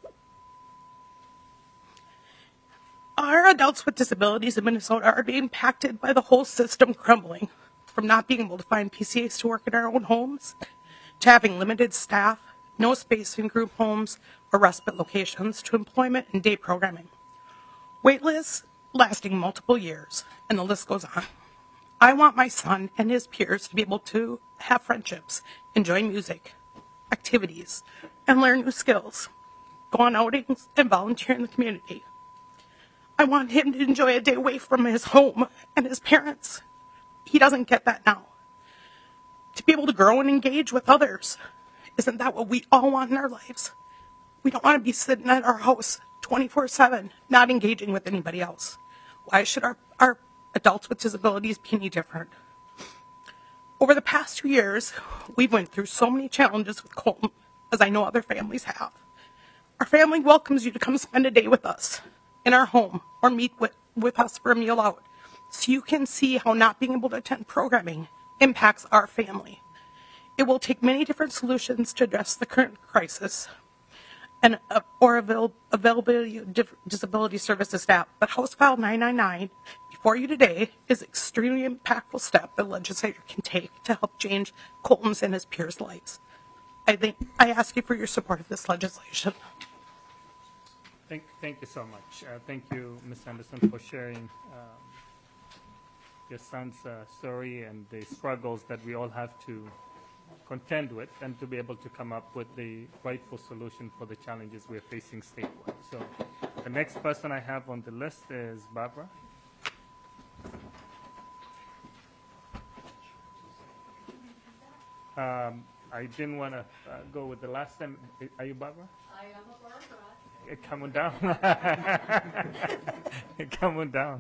Our adults with disabilities in Minnesota are being impacted by the whole system crumbling, from not being able to find P C As to work in our own homes, to having limited staff, no space in group homes or respite locations, to employment and day programming. Wait lists lasting multiple years, and the list goes on. I want my son and his peers to be able to have friendships, enjoy music, activities, and learn new skills, go on outings, and volunteer in the community. I want him to enjoy a day away from his home and his parents. He doesn't get that now. To be able to grow and engage with others. Isn't that what we all want in our lives? We don't want to be sitting at our house twenty-four seven, not engaging with anybody else. Why should our, our adults with disabilities be any different? Over the past two years, we've went through so many challenges with Colton, as I know other families have. Our family welcomes you to come spend a day with us in our home or meet with, with us for a meal out, so you can see how not being able to attend programming impacts our family. It will take many different solutions to address the current crisis and uh, or avail, availability of diff, disability services staff, but House File nine ninety-nine before you today is an extremely impactful step the legislature can take to help change Colton's and his peers' lives. I think I ask you for your support of this legislation. Thank, thank you so much. Uh, thank you, Miz Anderson, for sharing um, your son's uh, story and the struggles that we all have to contend with, and to be able to come up with the rightful solution for the challenges we're facing statewide. So the next person I have on the list is Barbara. Um, I didn't want to uh, go with the last time. Are you Barbara? I am a Barbara. Come on down. Come on down.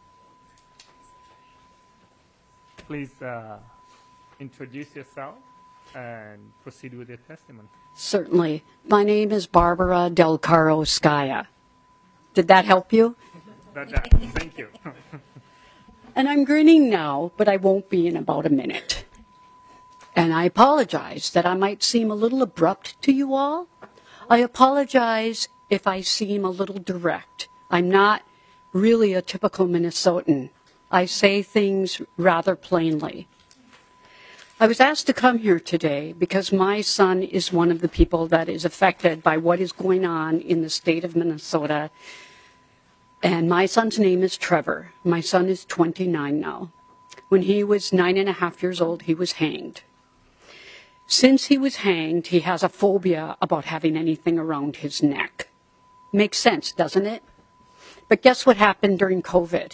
Please uh, introduce yourself and proceed with your testimony. Certainly. My name is Barbara Del Caro Skaya. Did that help you? That, that, thank you. And I'm grinning now, but I won't be in about a minute. And I apologize that I might seem a little abrupt to you all. I apologize if I seem a little direct. I'm not really a typical Minnesotan. I say things rather plainly. I was asked to come here today because my son is one of the people that is affected by what is going on in the state of Minnesota. And my son's name is Trevor. My son is twenty-nine now. When he was nine and a half years old, he was hanged. Since he was hanged, he has a phobia about having anything around his neck. Makes sense, doesn't it? But guess what happened during COVID?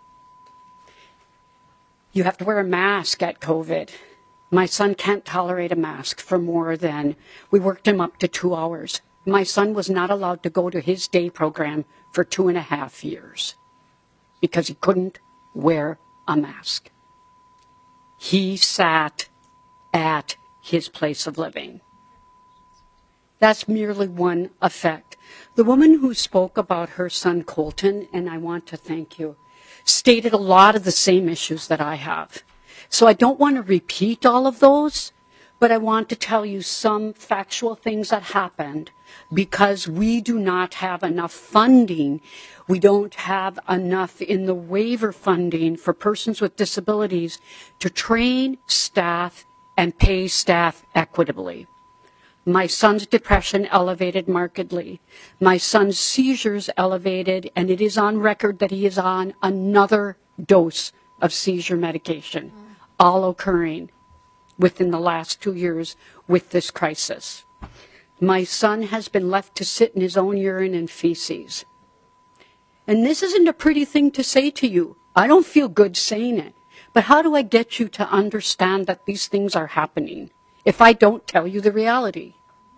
You have to wear a mask at COVID. My son can't tolerate a mask for more than, we worked him up to two hours. My son was not allowed to go to his day program for two and a half years because he couldn't wear a mask. He sat at his place of living. That's merely one effect. The woman who spoke about her son Colton, and I want to thank you, stated a lot of the same issues that I have. So I don't want to repeat all of those, but I want to tell you some factual things that happened because we do not have enough funding. We don't have enough in the waiver funding for persons with disabilities to train staff and pay staff equitably. My son's depression elevated markedly. My son's seizures elevated, and it is on record that he is on another dose of seizure medication, all occurring within the last two years with this crisis. My son has been left to sit in his own urine and feces. And this isn't a pretty thing to say to you. I don't feel good saying it. But how do I get you to understand that these things are happening if I don't tell you the reality?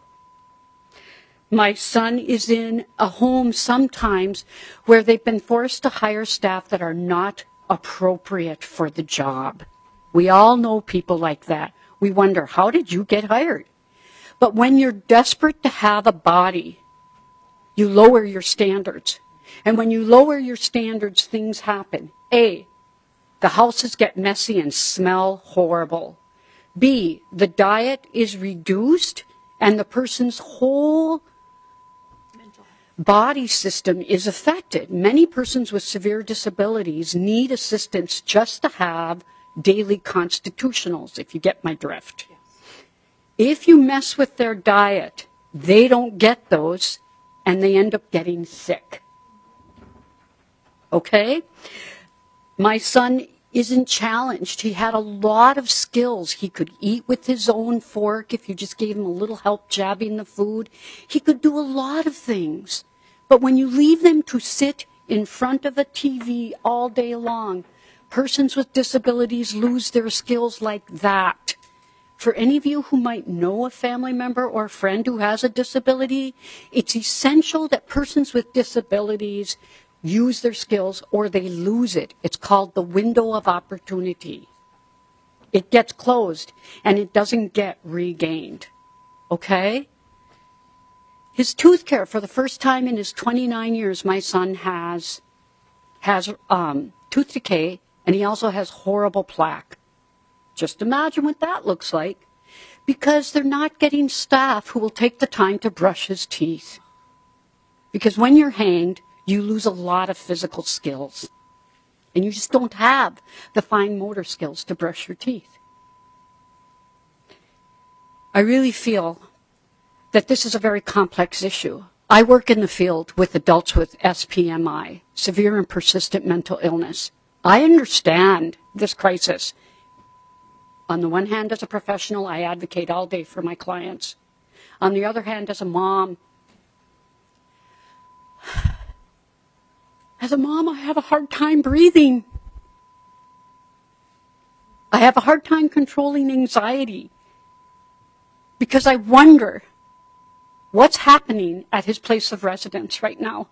My son is in a home sometimes where they've been forced to hire staff that are not appropriate for the job. We all know people like that. We wonder, how did you get hired? But when you're desperate to have a body, you lower your standards. And when you lower your standards, things happen. A, the houses get messy and smell horrible. B, the diet is reduced and the person's whole body system is affected. Many persons with severe disabilities need assistance just to have daily constitutionals, if you get my drift. Yes. If you mess with their diet, they don't get those and they end up getting sick. Okay? My son isn't challenged. He had a lot of skills. He could eat with his own fork if you just gave him a little help jabbing the food. He could do a lot of things. But when you leave them to sit in front of a T V all day long, persons with disabilities lose their skills like that. For any of you who might know a family member or friend who has a disability, it's essential that persons with disabilities use their skills or they lose it. It's called the window of opportunity. It gets closed and it doesn't get regained. Okay? His tooth care, for the first time in his twenty-nine years, my son has, has um, tooth decay, and he also has horrible plaque. Just imagine what that looks like. Because they're not getting staff who will take the time to brush his teeth. Because when you're hanged, you lose a lot of physical skills. And you just don't have the fine motor skills to brush your teeth. I really feel that this is a very complex issue. I work in the field with adults with S P M I, severe and persistent mental illness. I understand this crisis. On the one hand, as a professional, I advocate all day for my clients. On the other hand, as a mom, as a mom, I have a hard time breathing. I have a hard time controlling anxiety because I wonder what's happening at his place of residence right now.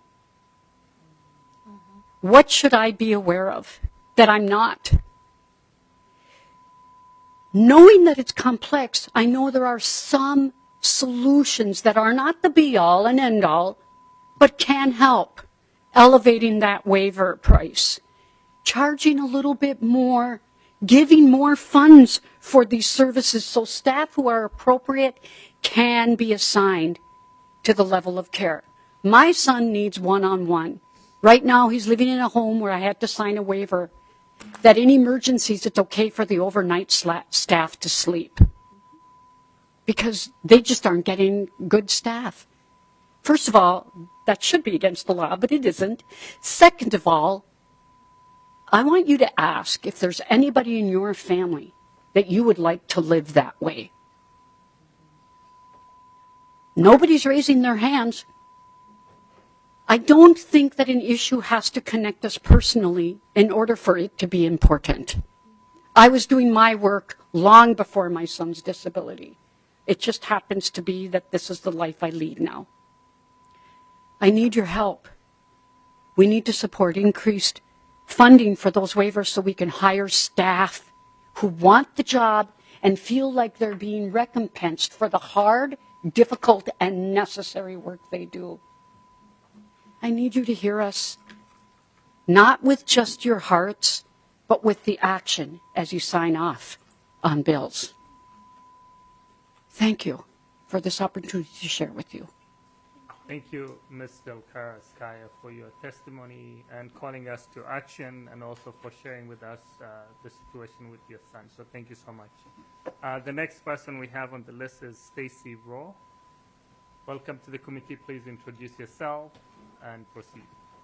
What should I be aware of that I'm not? Knowing that it's complex, I know there are some solutions that are not the be-all and end-all, but can help elevating that waiver price, charging a little bit more, giving more funds for these services so staff who are appropriate can be assigned to the level of care. My son needs one-on-one. Right now, he's living in a home where I had to sign a waiver that in emergencies, it's okay for the overnight sla- staff to sleep because they just aren't getting good staff. First of all, that should be against the law, but it isn't. Second of all, I want you to ask if there's anybody in your family that you would like to live that way. Nobody's raising their hands. I don't think that an issue has to connect us personally in order for it to be important. I was doing my work long before my son's disability. It just happens to be that this is the life I lead now. I need your help. We need to support increased funding for those waivers so we can hire staff who want the job and feel like they're being recompensed for the hard, difficult, and necessary work they do. I need you to hear us, not with just your hearts, but with the action as you sign off on bills. Thank you for this opportunity to share with you. Thank you, Miz Delcara-Skaya, for your testimony and calling us to action, and also for sharing with us uh, the situation with your son. So thank you so much. Uh, the next person we have on the list is Stacy Rowe. Welcome to the committee. Please introduce yourself and proceed.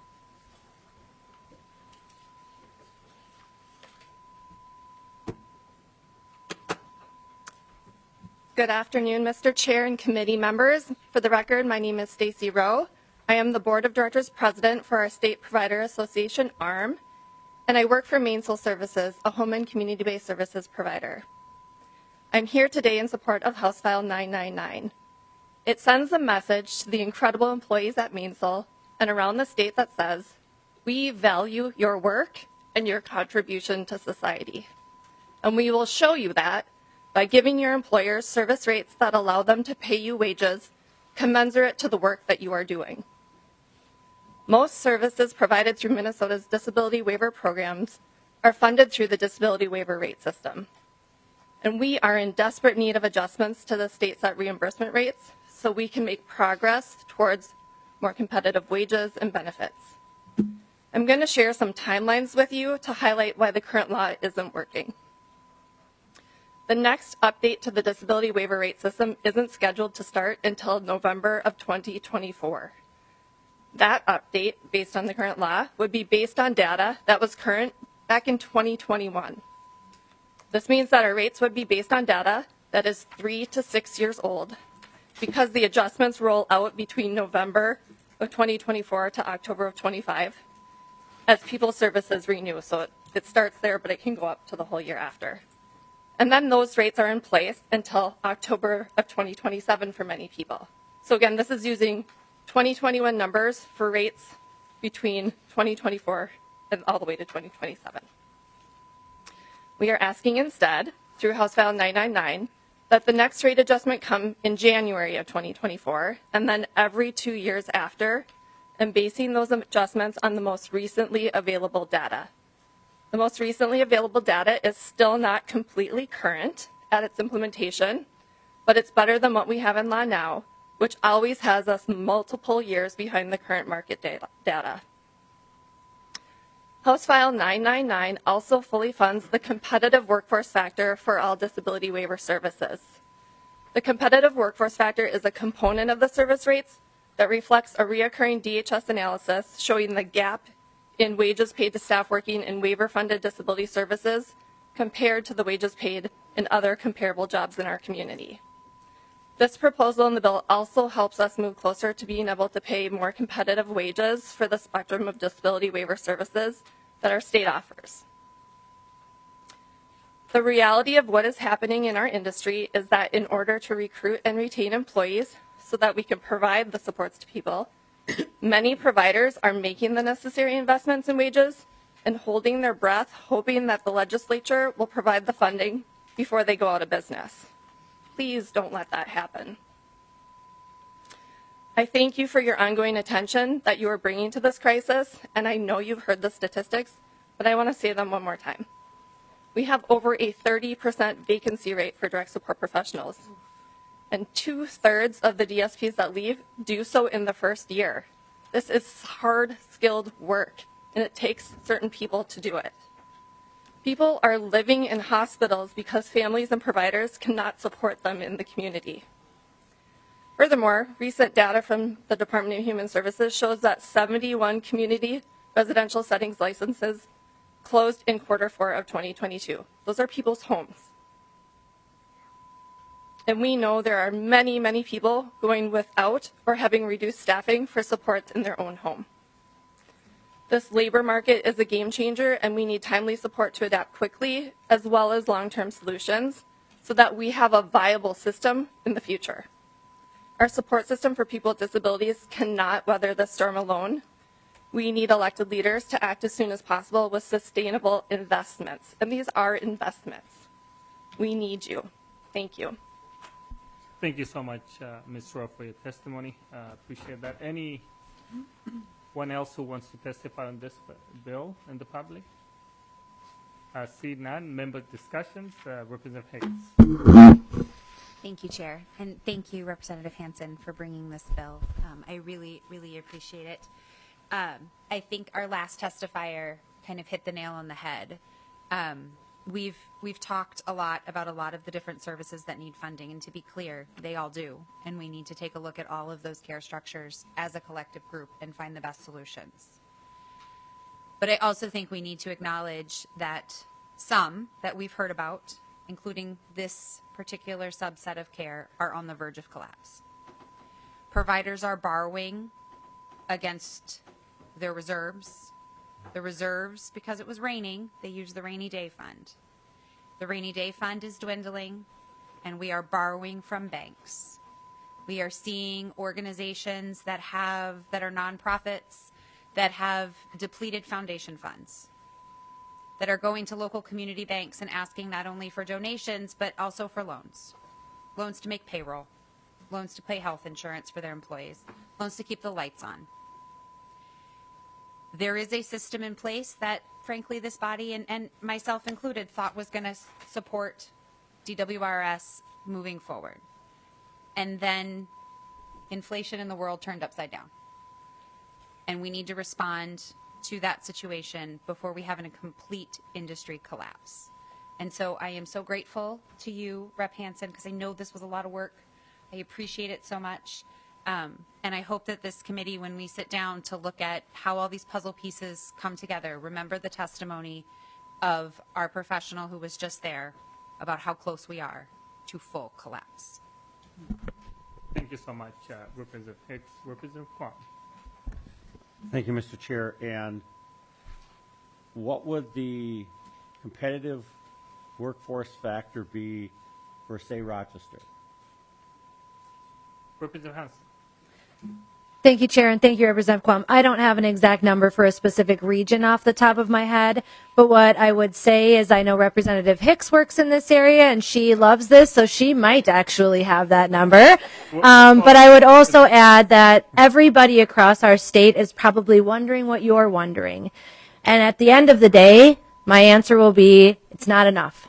Good afternoon, Mister Chair and committee members. For the record, my name is Stacy Rowe. I am the Board of Directors President for our State Provider Association, A R M, and I work for Mainsail Services, a home and community-based services provider. I'm here today in support of House File nine nine nine. It sends a message to the incredible employees at Mainsail and around the state that says, we value your work and your contribution to society. And we will show you that by giving your employers service rates that allow them to pay you wages commensurate to the work that you are doing. Most services provided through Minnesota's disability waiver programs are funded through the disability waiver rate system. And we are in desperate need of adjustments to the state set reimbursement rates so we can make progress towards more competitive wages and benefits. I'm going to share some timelines with you to highlight why the current law isn't working. The next update to the disability waiver rate system isn't scheduled to start until November of twenty twenty-four. That update, based on the current law, would be based on data that was current back in twenty twenty-one. This means that our rates would be based on data that is three to six years old, because the adjustments roll out between November of twenty twenty-four to October of twenty-five as people services renew. So it, it starts there, but it can go up to the whole year after. And then those rates are in place until October of twenty twenty-seven for many people. So again, this is using twenty twenty-one numbers for rates between twenty twenty-four and all the way to twenty twenty-seven. We are asking instead, through House File nine nine nine, that the next rate adjustment come in January of twenty twenty-four, and then every two years after, and basing those adjustments on the most recently available data. The most recently available data is still not completely current at its implementation, but it's better than what we have in law now, which always has us multiple years behind the current market data. House File nine nine nine also fully funds the competitive workforce factor for all disability waiver services. The competitive workforce factor is a component of the service rates that reflects a reoccurring D H S analysis showing the gap in wages paid to staff working in waiver-funded disability services compared to the wages paid in other comparable jobs in our community. This proposal in the bill also helps us move closer to being able to pay more competitive wages for the spectrum of disability waiver services that our state offers. The reality of what is happening in our industry is that in order to recruit and retain employees so that we can provide the supports to people, many providers are making the necessary investments in wages and holding their breath, hoping that the legislature will provide the funding before they go out of business. Please don't let that happen. I thank you for your ongoing attention that you are bringing to this crisis, and I know you've heard the statistics, but I want to say them one more time. We have over a thirty percent vacancy rate for direct support professionals, and two-thirds of the D S Ps that leave do so in the first year. This is hard, skilled work, and it takes certain people to do it. People are living in hospitals because families and providers cannot support them in the community. Furthermore, recent data from the Department of Human Services shows that seventy-one community residential settings licenses closed in quarter four of twenty twenty-two. Those are people's homes. And we know there are many, many people going without or having reduced staffing for support in their own home. This labor market is a game changer, and we need timely support to adapt quickly, as well as long-term solutions, so that we have a viable system in the future. Our support system for people with disabilities cannot weather this storm alone. We need elected leaders to act as soon as possible with sustainable investments, and these are investments. We need you. Thank you. Thank you so much, uh, Miz Rowe, for your testimony. Uh, appreciate that. Anyone else who wants to testify on this bill in the public? Uh, see none. Member discussions. Uh, Representative Hicks. Thank you, Chair, and thank you, Representative Hansen, for bringing this bill. Um, I really, really appreciate it. Um, I think our last testifier kind of hit the nail on the head. Um, We've we've talked a lot about a lot of the different services that need funding, and to be clear, they all do. And we need to take a look at all of those care structures as a collective group and find the best solutions. But I also think we need to acknowledge that some that we've heard about, including this particular subset of care, are on the verge of collapse. Providers are borrowing against their reserves. The reserves, because it was raining, they use the rainy day fund. The rainy day fund is dwindling, and we are borrowing from banks. We are seeing organizations that have that are nonprofits that have depleted foundation funds, that are going to local community banks and asking not only for donations but also for loans, loans to make payroll, loans to pay health insurance for their employees, loans to keep the lights on. There is a system in place that, frankly, this body, and, and myself included, thought was going to support D W R S moving forward. And then inflation in the world turned upside down. And we need to respond to that situation before we have a complete industry collapse. And so I am so grateful to you, Rep Hansen, because I know this was a lot of work. I appreciate it so much. Um, and I hope that this committee, when we sit down to look at how all these puzzle pieces come together, remember the testimony of our professional who was just there about how close we are to full collapse. Thank you so much, uh, Representative Hicks. Representative Kwan. Thank you, Mister Chair. And what would the competitive workforce factor be for, say, Rochester? Representative Hansen. Thank you, Chair, and thank you, Representative Quam. I don't have an exact number for a specific region off the top of my head, but what I would say is I know Representative Hicks works in this area, and she loves this, so she might actually have that number. Um, but I would also add that everybody across our state is probably wondering what you're wondering. And at the end of the day, my answer will be, it's not enough.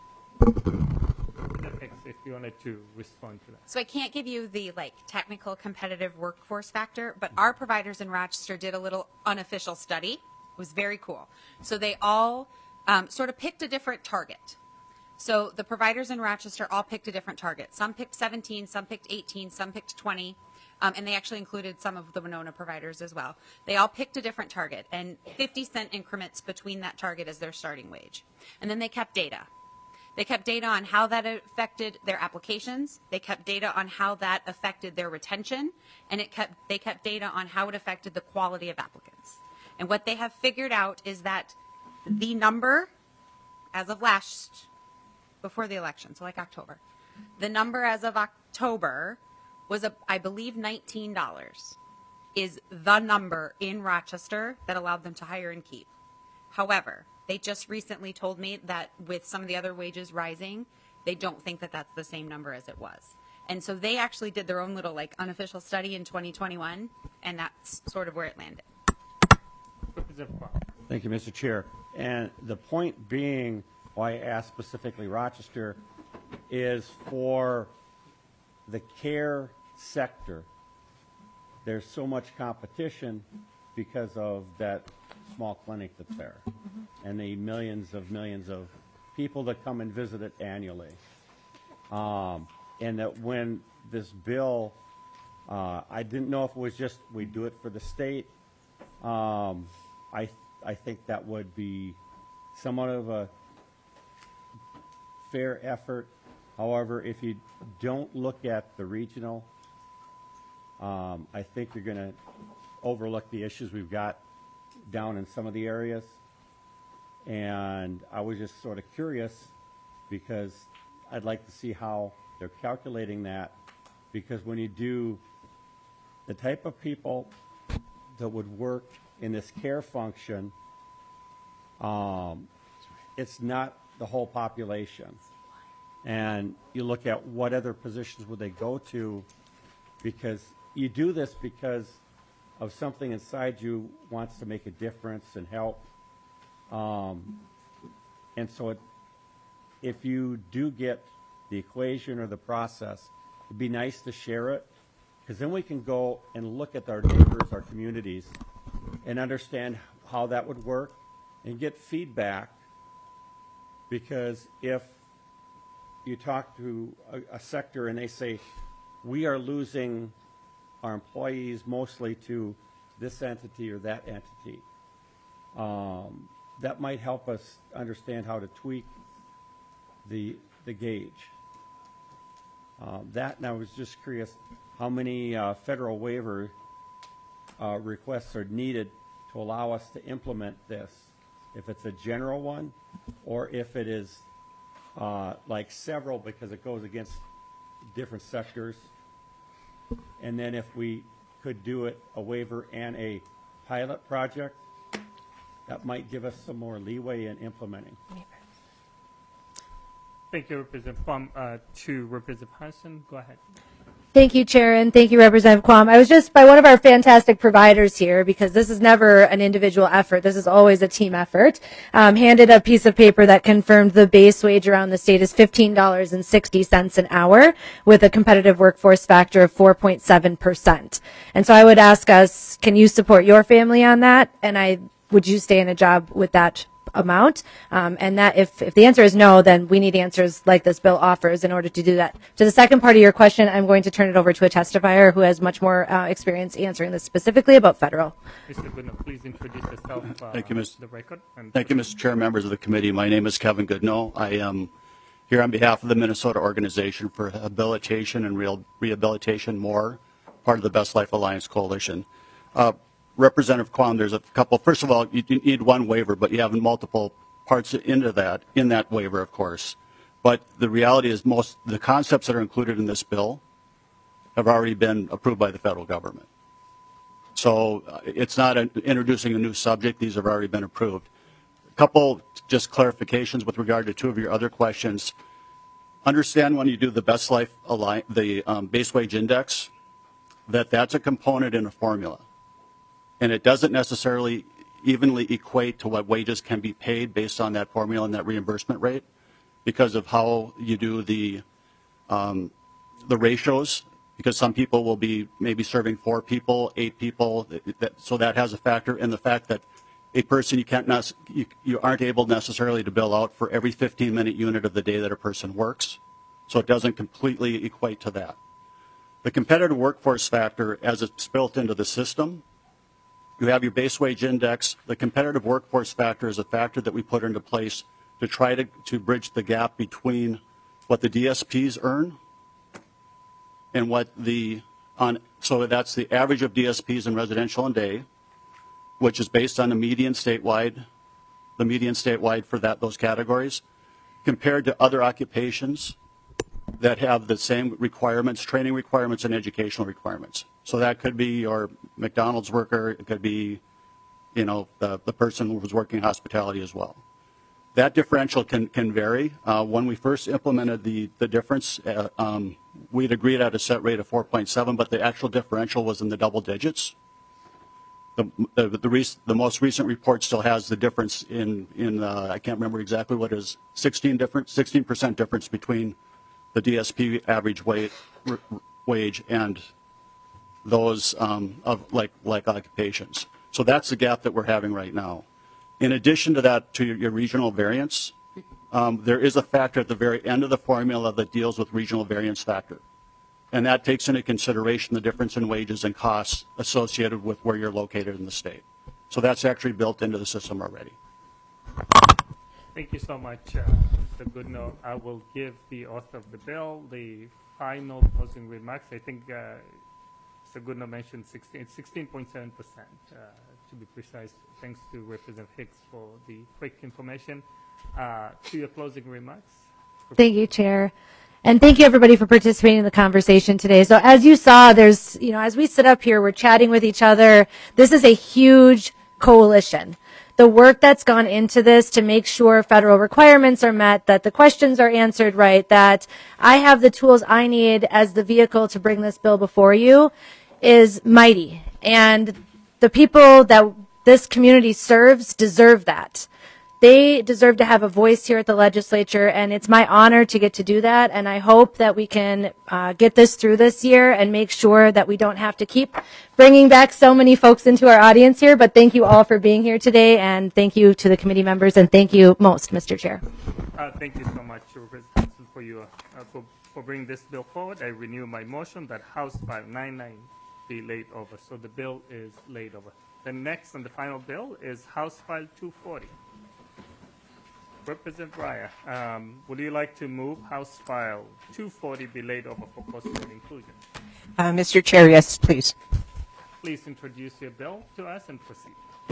If you wanted to respond to that. So I can't give you the like technical competitive workforce factor, but our providers in Rochester did a little unofficial study. It was very cool. So they all um, sort of picked a different target. So the providers in Rochester all picked a different target. Some picked seventeen, some picked eighteen, some picked twenty, um, and they actually included some of the Winona providers as well. They all picked a different target and fifty cent increments between that target as their starting wage. And then they kept data. They kept data on how that affected their applications. They kept data on how that affected their retention, and it kept they kept data on how it affected the quality of applicants. And what they have figured out is that the number, as of last, before the election, so like October, the number as of October was, a, I believe, nineteen dollars, is the number in Rochester that allowed them to hire and keep. However, They just recently told me that with some of the other wages rising, they don't think that that's the same number as it was. And so they actually did their own little like unofficial study in twenty twenty-one, and that's sort of where it landed. Thank you, Mister Chair. And the point being why I asked specifically Rochester is for the care sector. There's so much competition because of that small clinic that's there, mm-hmm. and the millions of millions of people that come and visit it annually. Um, and that when this bill, uh, I didn't know if it was just we do it for the state. Um, I I think that would be somewhat of a fair effort. However, if you don't look at the regional, um, I think you're going to overlook the issues we've got down in some of the areas. And I was just sort of curious because I'd like to see how they're calculating that, because when you do the type of people that would work in this care function, um, it's not the whole population. And you look at what other positions would they go to, because you do this because of something inside you wants to make a difference and help. Um, and so it, if you do get the equation or the process, it'd be nice to share it, because then we can go and look at our neighbors, our communities, and understand how that would work and get feedback. Because if you talk to a, a sector and they say, we are losing our employees mostly to this entity or that entity, um, that might help us understand how to tweak the the gauge. Uh, that, and I was just curious how many uh, federal waiver uh, requests are needed to allow us to implement this. If it's a general one, or if it is uh, like several because it goes against different sectors. And then if we could do it a waiver and a pilot project, that might give us some more leeway in implementing. Thank you, Representative Quam. Uh, to Representative Hanson, go ahead. Thank you, Chair, and thank you, Representative Quam. I was just by one of our fantastic providers here, because this is never an individual effort. This is always a team effort, um, handed a piece of paper that confirmed the base wage around the state is fifteen dollars and sixty cents an hour with a competitive workforce factor of four point seven percent. And so I would ask us, can you support your family on that? And I would you stay in a job with that amount? Um, and that if, if the answer is no, then we need answers like this bill offers in order to do that. To the second part of your question, I'm going to turn it over to a testifier who has much more uh, experience answering this specifically about federal. Mister Goodnow, please introduce yourself. Uh, Thank you, Miz The record. And Thank you, Mister Chair, members of the committee. My name is Kevin Goodnow. I am here on behalf of the Minnesota Organization for Habilitation and Real Rehabilitation MORE, part of the Best Life Alliance Coalition. Uh, Representative Quam, there's a couple. First of all, you need one waiver, but you have multiple parts into that, in that waiver, of course. But the reality is most the concepts that are included in this bill have already been approved by the federal government. So uh, it's not a, introducing a new subject. These have already been approved. A couple just clarifications with regard to two of your other questions. Understand when you do the Best Life Alliance, the um, base wage index, that that's a component in a formula. And it doesn't necessarily evenly equate to what wages can be paid based on that formula and that reimbursement rate, because of how you do the um, the ratios. Because some people will be maybe serving four people, eight people, that, so that has a factor in the fact that a person you can't nec- you, you aren't able necessarily to bill out for every fifteen minute unit of the day that a person works, so it doesn't completely equate to that. The competitive workforce factor, as it's built into the system. You have your base wage index. The competitive workforce factor is a factor that we put into place to try to, to bridge the gap between what the D S Ps earn and what the, on, so that's the average of D S Ps in residential and day, which is based on the median statewide, the median statewide for that, those categories, compared to other occupations that have the same requirements, training requirements and educational requirements. So that could be your McDonald's worker, it could be, you know, the, the person who was working hospitality as well. that differential can, can vary. Uh, when we first implemented the, the difference, uh, um, we'd agreed at a set rate of four point seven, but the actual differential was in the double digits. The, the, the, rec- the most recent report still has the difference in, in uh, I can't remember exactly what it is, sixteen different, sixteen percent difference between the D S P average wage, r- wage and those um, of like, like occupations. So that's the gap that we're having right now. In addition to that, to your, your regional variance, um, there is a factor at the very end of the formula that deals with regional variance factor. And that takes into consideration the difference in wages and costs associated with where you're located in the state. So that's actually built into the system already. Thank you so much, uh, Mister Goodnow. I will give the author of the bill the final closing remarks. I think uh, Mister Goodnow mentioned sixteen point seven percent, uh, to be precise. Thanks to Representative Hicks for the quick information. Uh, to your closing remarks. Thank you, Chair. And thank you, everybody, for participating in the conversation today. So as you saw, there's, you know, as we sit up here, we're chatting with each other. This is a huge coalition. The work that's gone into this to make sure federal requirements are met, that the questions are answered right, that I have the tools I need as the vehicle to bring this bill before you is mighty. And the people that this community serves deserve that. They deserve to have a voice here at the legislature, and it's my honor to get to do that. And I hope that we can uh, get this through this year and make sure that we don't have to keep bringing back so many folks into our audience here. But thank you all for being here today, and thank you to the committee members, and thank you most, Mister Chair. Uh, thank you so much, Representative, for you uh, for, for bringing this bill forward. I renew my motion that House File ninety-nine be laid over. So the bill is laid over. The next and the final bill is House File two forty. Representative Breyer, um, would you like to move House File two forty be laid over for possible inclusion? Uh, Mister Chair, yes, please. Please introduce your bill to us and proceed.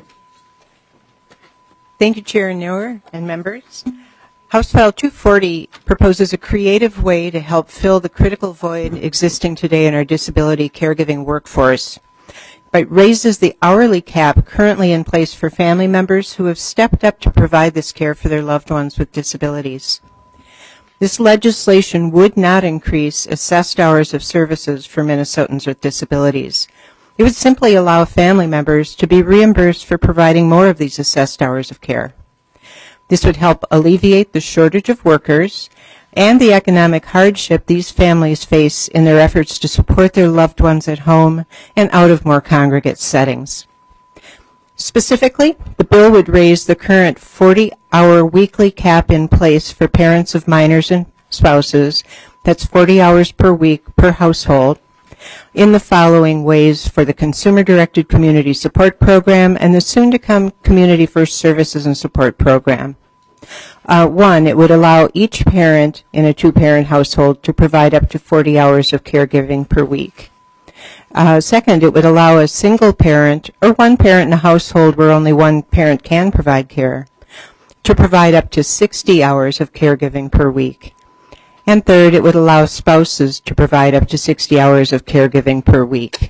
Thank you, Chair Neuer and members. House File two forty proposes a creative way to help fill the critical void existing today in our disability caregiving workforce. It raises the hourly cap currently in place for family members who have stepped up to provide this care for their loved ones with disabilities. This legislation would not increase assessed hours of services for Minnesotans with disabilities. It would simply allow family members to be reimbursed for providing more of these assessed hours of care. This would help alleviate the shortage of workers and the economic hardship these families face in their efforts to support their loved ones at home and out of more congregate settings. Specifically, the bill would raise the current forty-hour weekly cap in place for parents of minors and spouses, that's forty hours per week per household, in the following ways for the Consumer-Directed Community Support Program and the soon-to-come Community First Services and Support Program. Uh, one, it would allow each parent in a two-parent household to provide up to forty hours of caregiving per week. Uh, second, it would allow a single parent or one parent in a household where only one parent can provide care to provide up to sixty hours of caregiving per week. And third, it would allow spouses to provide up to sixty hours of caregiving per week.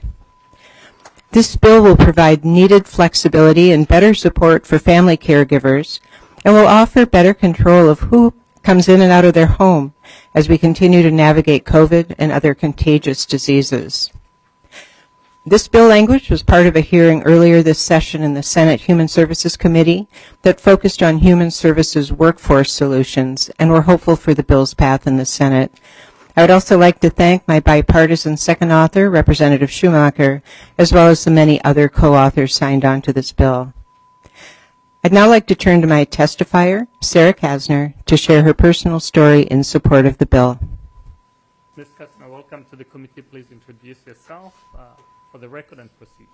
This bill will provide needed flexibility and better support for family caregivers and will offer better control of who comes in and out of their home as we continue to navigate COVID and other contagious diseases. This bill language was part of a hearing earlier this session in the Senate Human Services Committee that focused on human services workforce solutions, and we're hopeful for the bill's path in the Senate. I would also like to thank my bipartisan second author, Representative Schumacher, as well as the many other co-authors signed on to this bill. I'd now like to turn to my testifier, Sarah Kasner, to share her personal story in support of the bill. Miz Kasner, welcome to the committee. Please introduce yourself uh, for the record and proceed.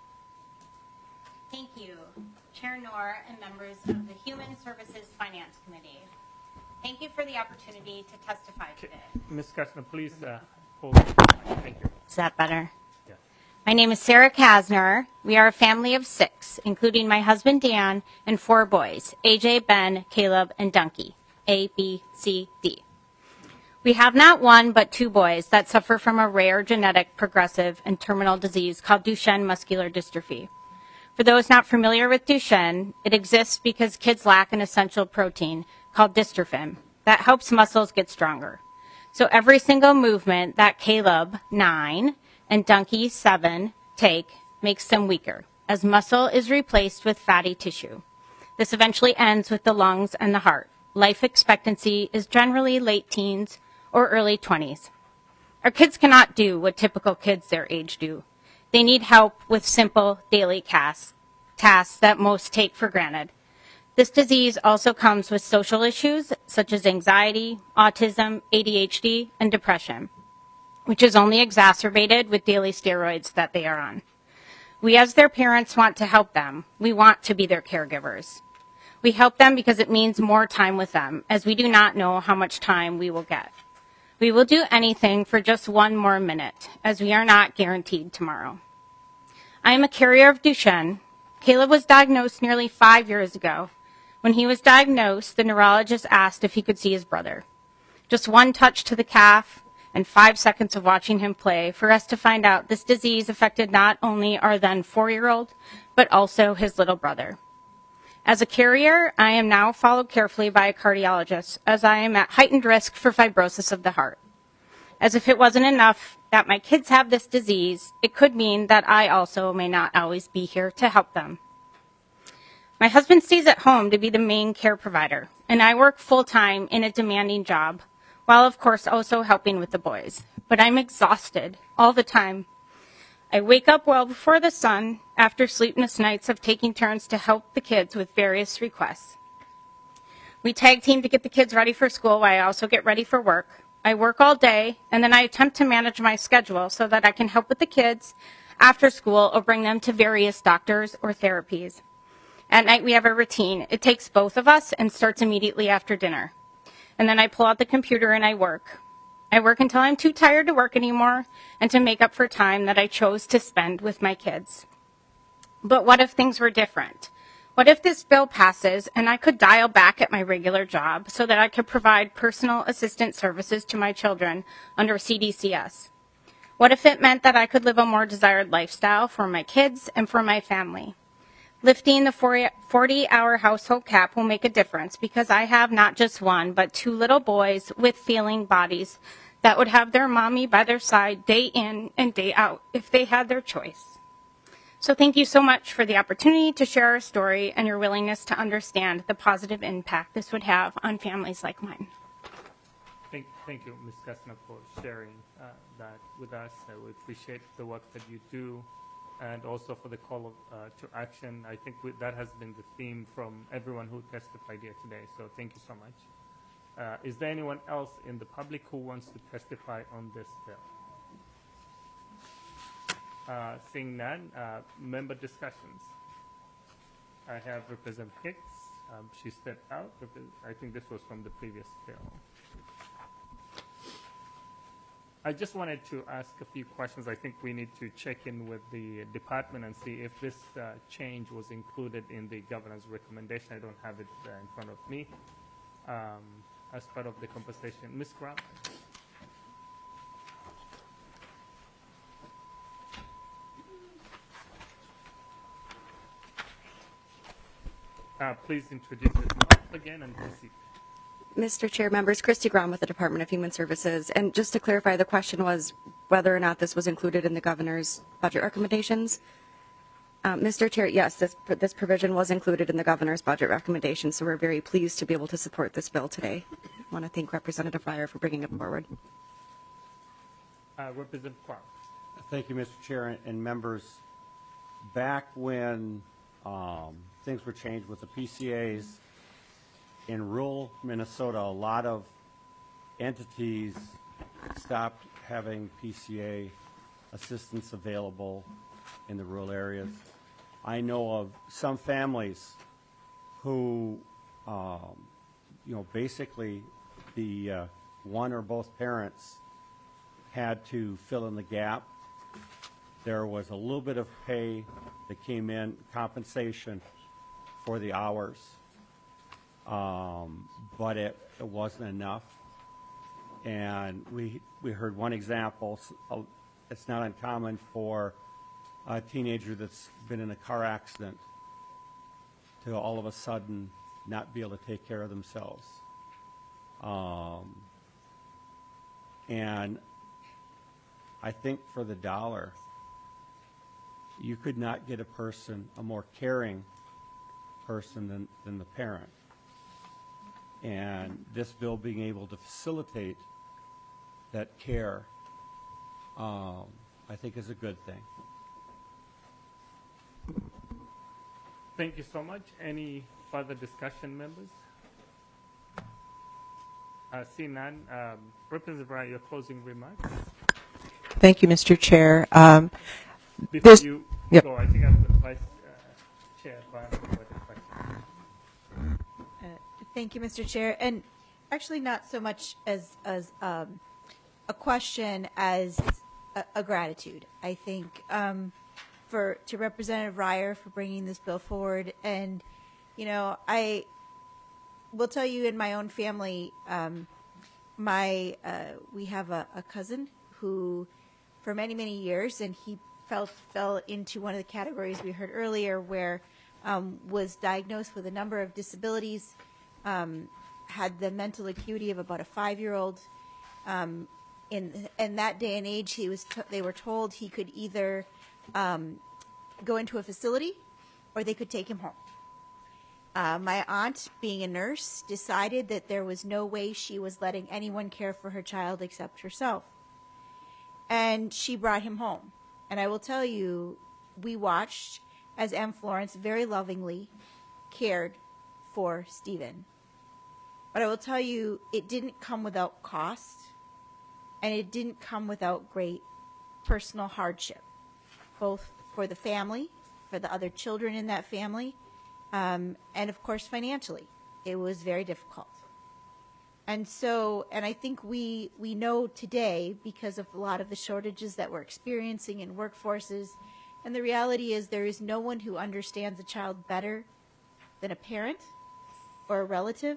Thank you, Chair Noor and members of the Human Services Finance Committee. Thank you for the opportunity to testify today. Miz Kasner, please uh, hold the mic. Thank you. Is that better? My name is Sarah Kasner. We are a family of six, including my husband Dan and four boys, A J, Ben, Caleb, and Dunky, A, B, C, D. We have not one but two boys that suffer from a rare genetic, progressive, and terminal disease called Duchenne muscular dystrophy. For those not familiar with Duchenne, it exists because kids lack an essential protein called dystrophin that helps muscles get stronger. So every single movement that Caleb, nine, and Donkey, seven, take makes them weaker, as muscle is replaced with fatty tissue. This eventually ends with the lungs and the heart. Life expectancy is generally late teens or early twenties. Our kids cannot do what typical kids their age do. They need help with simple daily tasks, tasks that most take for granted. This disease also comes with social issues such as anxiety, autism, A D H D, and depression, which is only exacerbated with daily steroids that they are on. We as their parents want to help them. We want to be their caregivers. We help them because it means more time with them, as we do not know how much time we will get. We will do anything for just one more minute, as we are not guaranteed tomorrow. I am a carrier of Duchenne. Caleb was diagnosed nearly five years ago. When he was diagnosed, the neurologist asked if he could see his brother. Just one touch to the calf and five seconds of watching him play for us to find out this disease affected not only our then four-year-old, but also his little brother. As a carrier, I am now followed carefully by a cardiologist, as I am at heightened risk for fibrosis of the heart. As if it wasn't enough that my kids have this disease, it could mean that I also may not always be here to help them. My husband stays at home to be the main care provider, and I work full-time in a demanding job, while of course also helping with the boys. But I'm exhausted all the time. I wake up well before the sun after sleepless nights of taking turns to help the kids with various requests. We tag team to get the kids ready for school while I also get ready for work. I work all day, and then I attempt to manage my schedule so that I can help with the kids after school or bring them to various doctors or therapies. At night, we have a routine. It takes both of us and starts immediately after dinner. And then I pull out the computer and I work. I work until I'm too tired to work anymore and to make up for time that I chose to spend with my kids. But what if things were different? What if this bill passes and I could dial back at my regular job so that I could provide personal assistant services to my children under C D C S? What if it meant that I could live a more desired lifestyle for my kids and for my family? Lifting the forty-hour household cap will make a difference because I have not just one, but two little boys with feeling bodies that would have their mommy by their side day in and day out if they had their choice. So thank you so much for the opportunity to share our story and your willingness to understand the positive impact this would have on families like mine. Thank, thank you, Miz Kastner, for sharing uh, that with us. Uh, we appreciate the work that you do, and also for the call of, uh, to action. I think we, that has been the theme from everyone who testified here today, so thank you so much. Uh, is there anyone else in the public who wants to testify on this bill? Uh, seeing none, uh, member discussions. I have Representative Hicks. Um, she stepped out. I think this was from the previous bill. I just wanted to ask a few questions. I think we need to check in with the department and see if this uh, change was included in the governor's recommendation. I don't have it uh, in front of me um, as part of the compensation. Miz Graham? Uh, please introduce yourself again and proceed. Mister Chair, members, Christy Grom with the Department of Human Services. And just to clarify, the question was whether or not this was included in the governor's budget recommendations. Uh, Mister Chair, yes, this, this provision was included in the governor's budget recommendations, so we're very pleased to be able to support this bill today. I want to thank Representative Fryer for bringing it forward. Uh, Representative Clark. Thank you, Mister Chair and members. Back when um, things were changed with the P C As, in rural Minnesota, a lot of entities stopped having P C A assistance available in the rural areas. I know of some families who, um, you know, basically the uh, one or both parents had to fill in the gap. There was a little bit of pay that came in, compensation for the hours. Um, but it, it wasn't enough. And we we heard one example. It's not uncommon for a teenager that's been in a car accident to all of a sudden not be able to take care of themselves. Um, and I think for the dollar, you could not get a person, a more caring person than, than the parent. And this bill being able to facilitate that care, um, I think is a good thing. Thank you so much. Any further discussion, members? Uh, see none. Um, Representative Ryan, your closing remarks. Thank you, Mister Chair. Um, Before this, you yep. go, I think I'm the Vice uh, Chair Barnes with a question. Uh, thank you, Mister Chair. And actually not so much as, as um, a question as a, a gratitude. I think um, for to Representative Ryer for bringing this bill forward. And, you know, I will tell you in my own family, um, my uh, we have a, a cousin who for many, many years, and he fell, fell into one of the categories we heard earlier where um, was diagnosed with a number of disabilities, um, had the mental acuity of about a five-year-old. Um, in, in that day and age, he was t- they were told he could either um, go into a facility or they could take him home. Uh, my aunt, being a nurse, decided that there was no way she was letting anyone care for her child except herself. And she brought him home. And I will tell you, we watched as M. Florence very lovingly cared for Stephen. But I will tell you, it didn't come without cost, and it didn't come without great personal hardship, both for the family, for the other children in that family, um, and of course financially. It was very difficult. And so, and I think we, we know today, because of a lot of the shortages that we're experiencing in workforces, and the reality is there is no one who understands a child better than a parent or a relative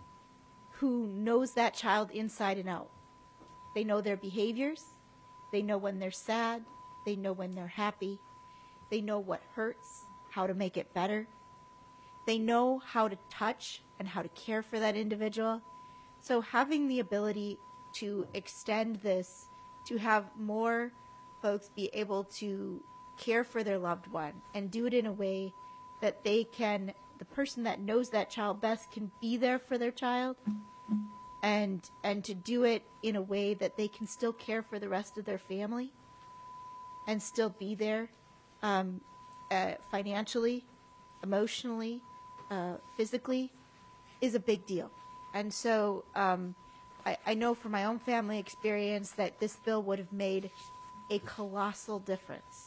who knows that child inside and out. They know their behaviors. They know when they're sad. They know when they're happy. They know what hurts, how to make it better. They know how to touch and how to care for that individual. So having the ability to extend this, to have more folks be able to care for their loved one and do it in a way that they can, the person that knows that child best can be there for their child, and and to do it in a way that they can still care for the rest of their family and still be there um, uh, financially, emotionally, uh, physically, is a big deal. And so um, I, I know from my own family experience that this bill would have made a colossal difference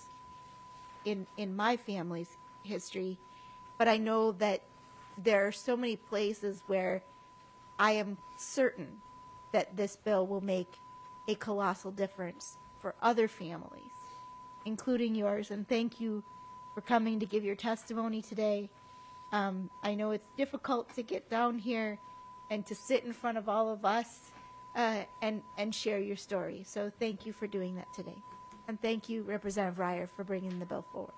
in in my family's history. But I know that there are so many places where I am certain that this bill will make a colossal difference for other families, including yours. And thank you for coming to give your testimony today. Um, I know it's difficult to get down here and to sit in front of all of us uh, and, and share your story. So thank you for doing that today. And thank you, Representative Ryer, for bringing the bill forward.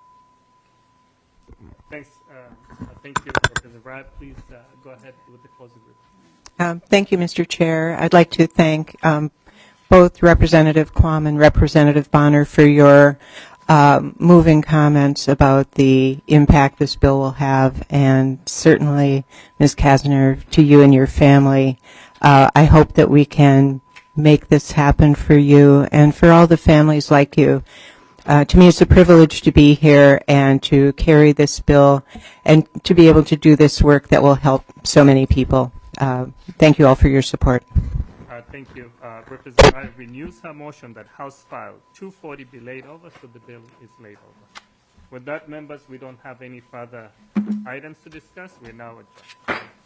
Thanks. Uh, thank you, Representative Ryer. Please uh, go ahead with the closing remarks. Um, thank you, Mister Chair. I'd like to thank um, both Representative Quam and Representative Bonner for your um, moving comments about the impact this bill will have, and certainly, Miz Kasner, to you and your family. Uh, I hope that we can make this happen for you and for all the families like you. Uh, to me, it's a privilege to be here and to carry this bill and to be able to do this work that will help so many people. Uh, thank you all for your support. Uh, thank you. Uh, Representative Ryer renews her motion that House File two forty be laid over, so the bill is laid over. With that, members, we don't have any further items to discuss. We're now adjourned.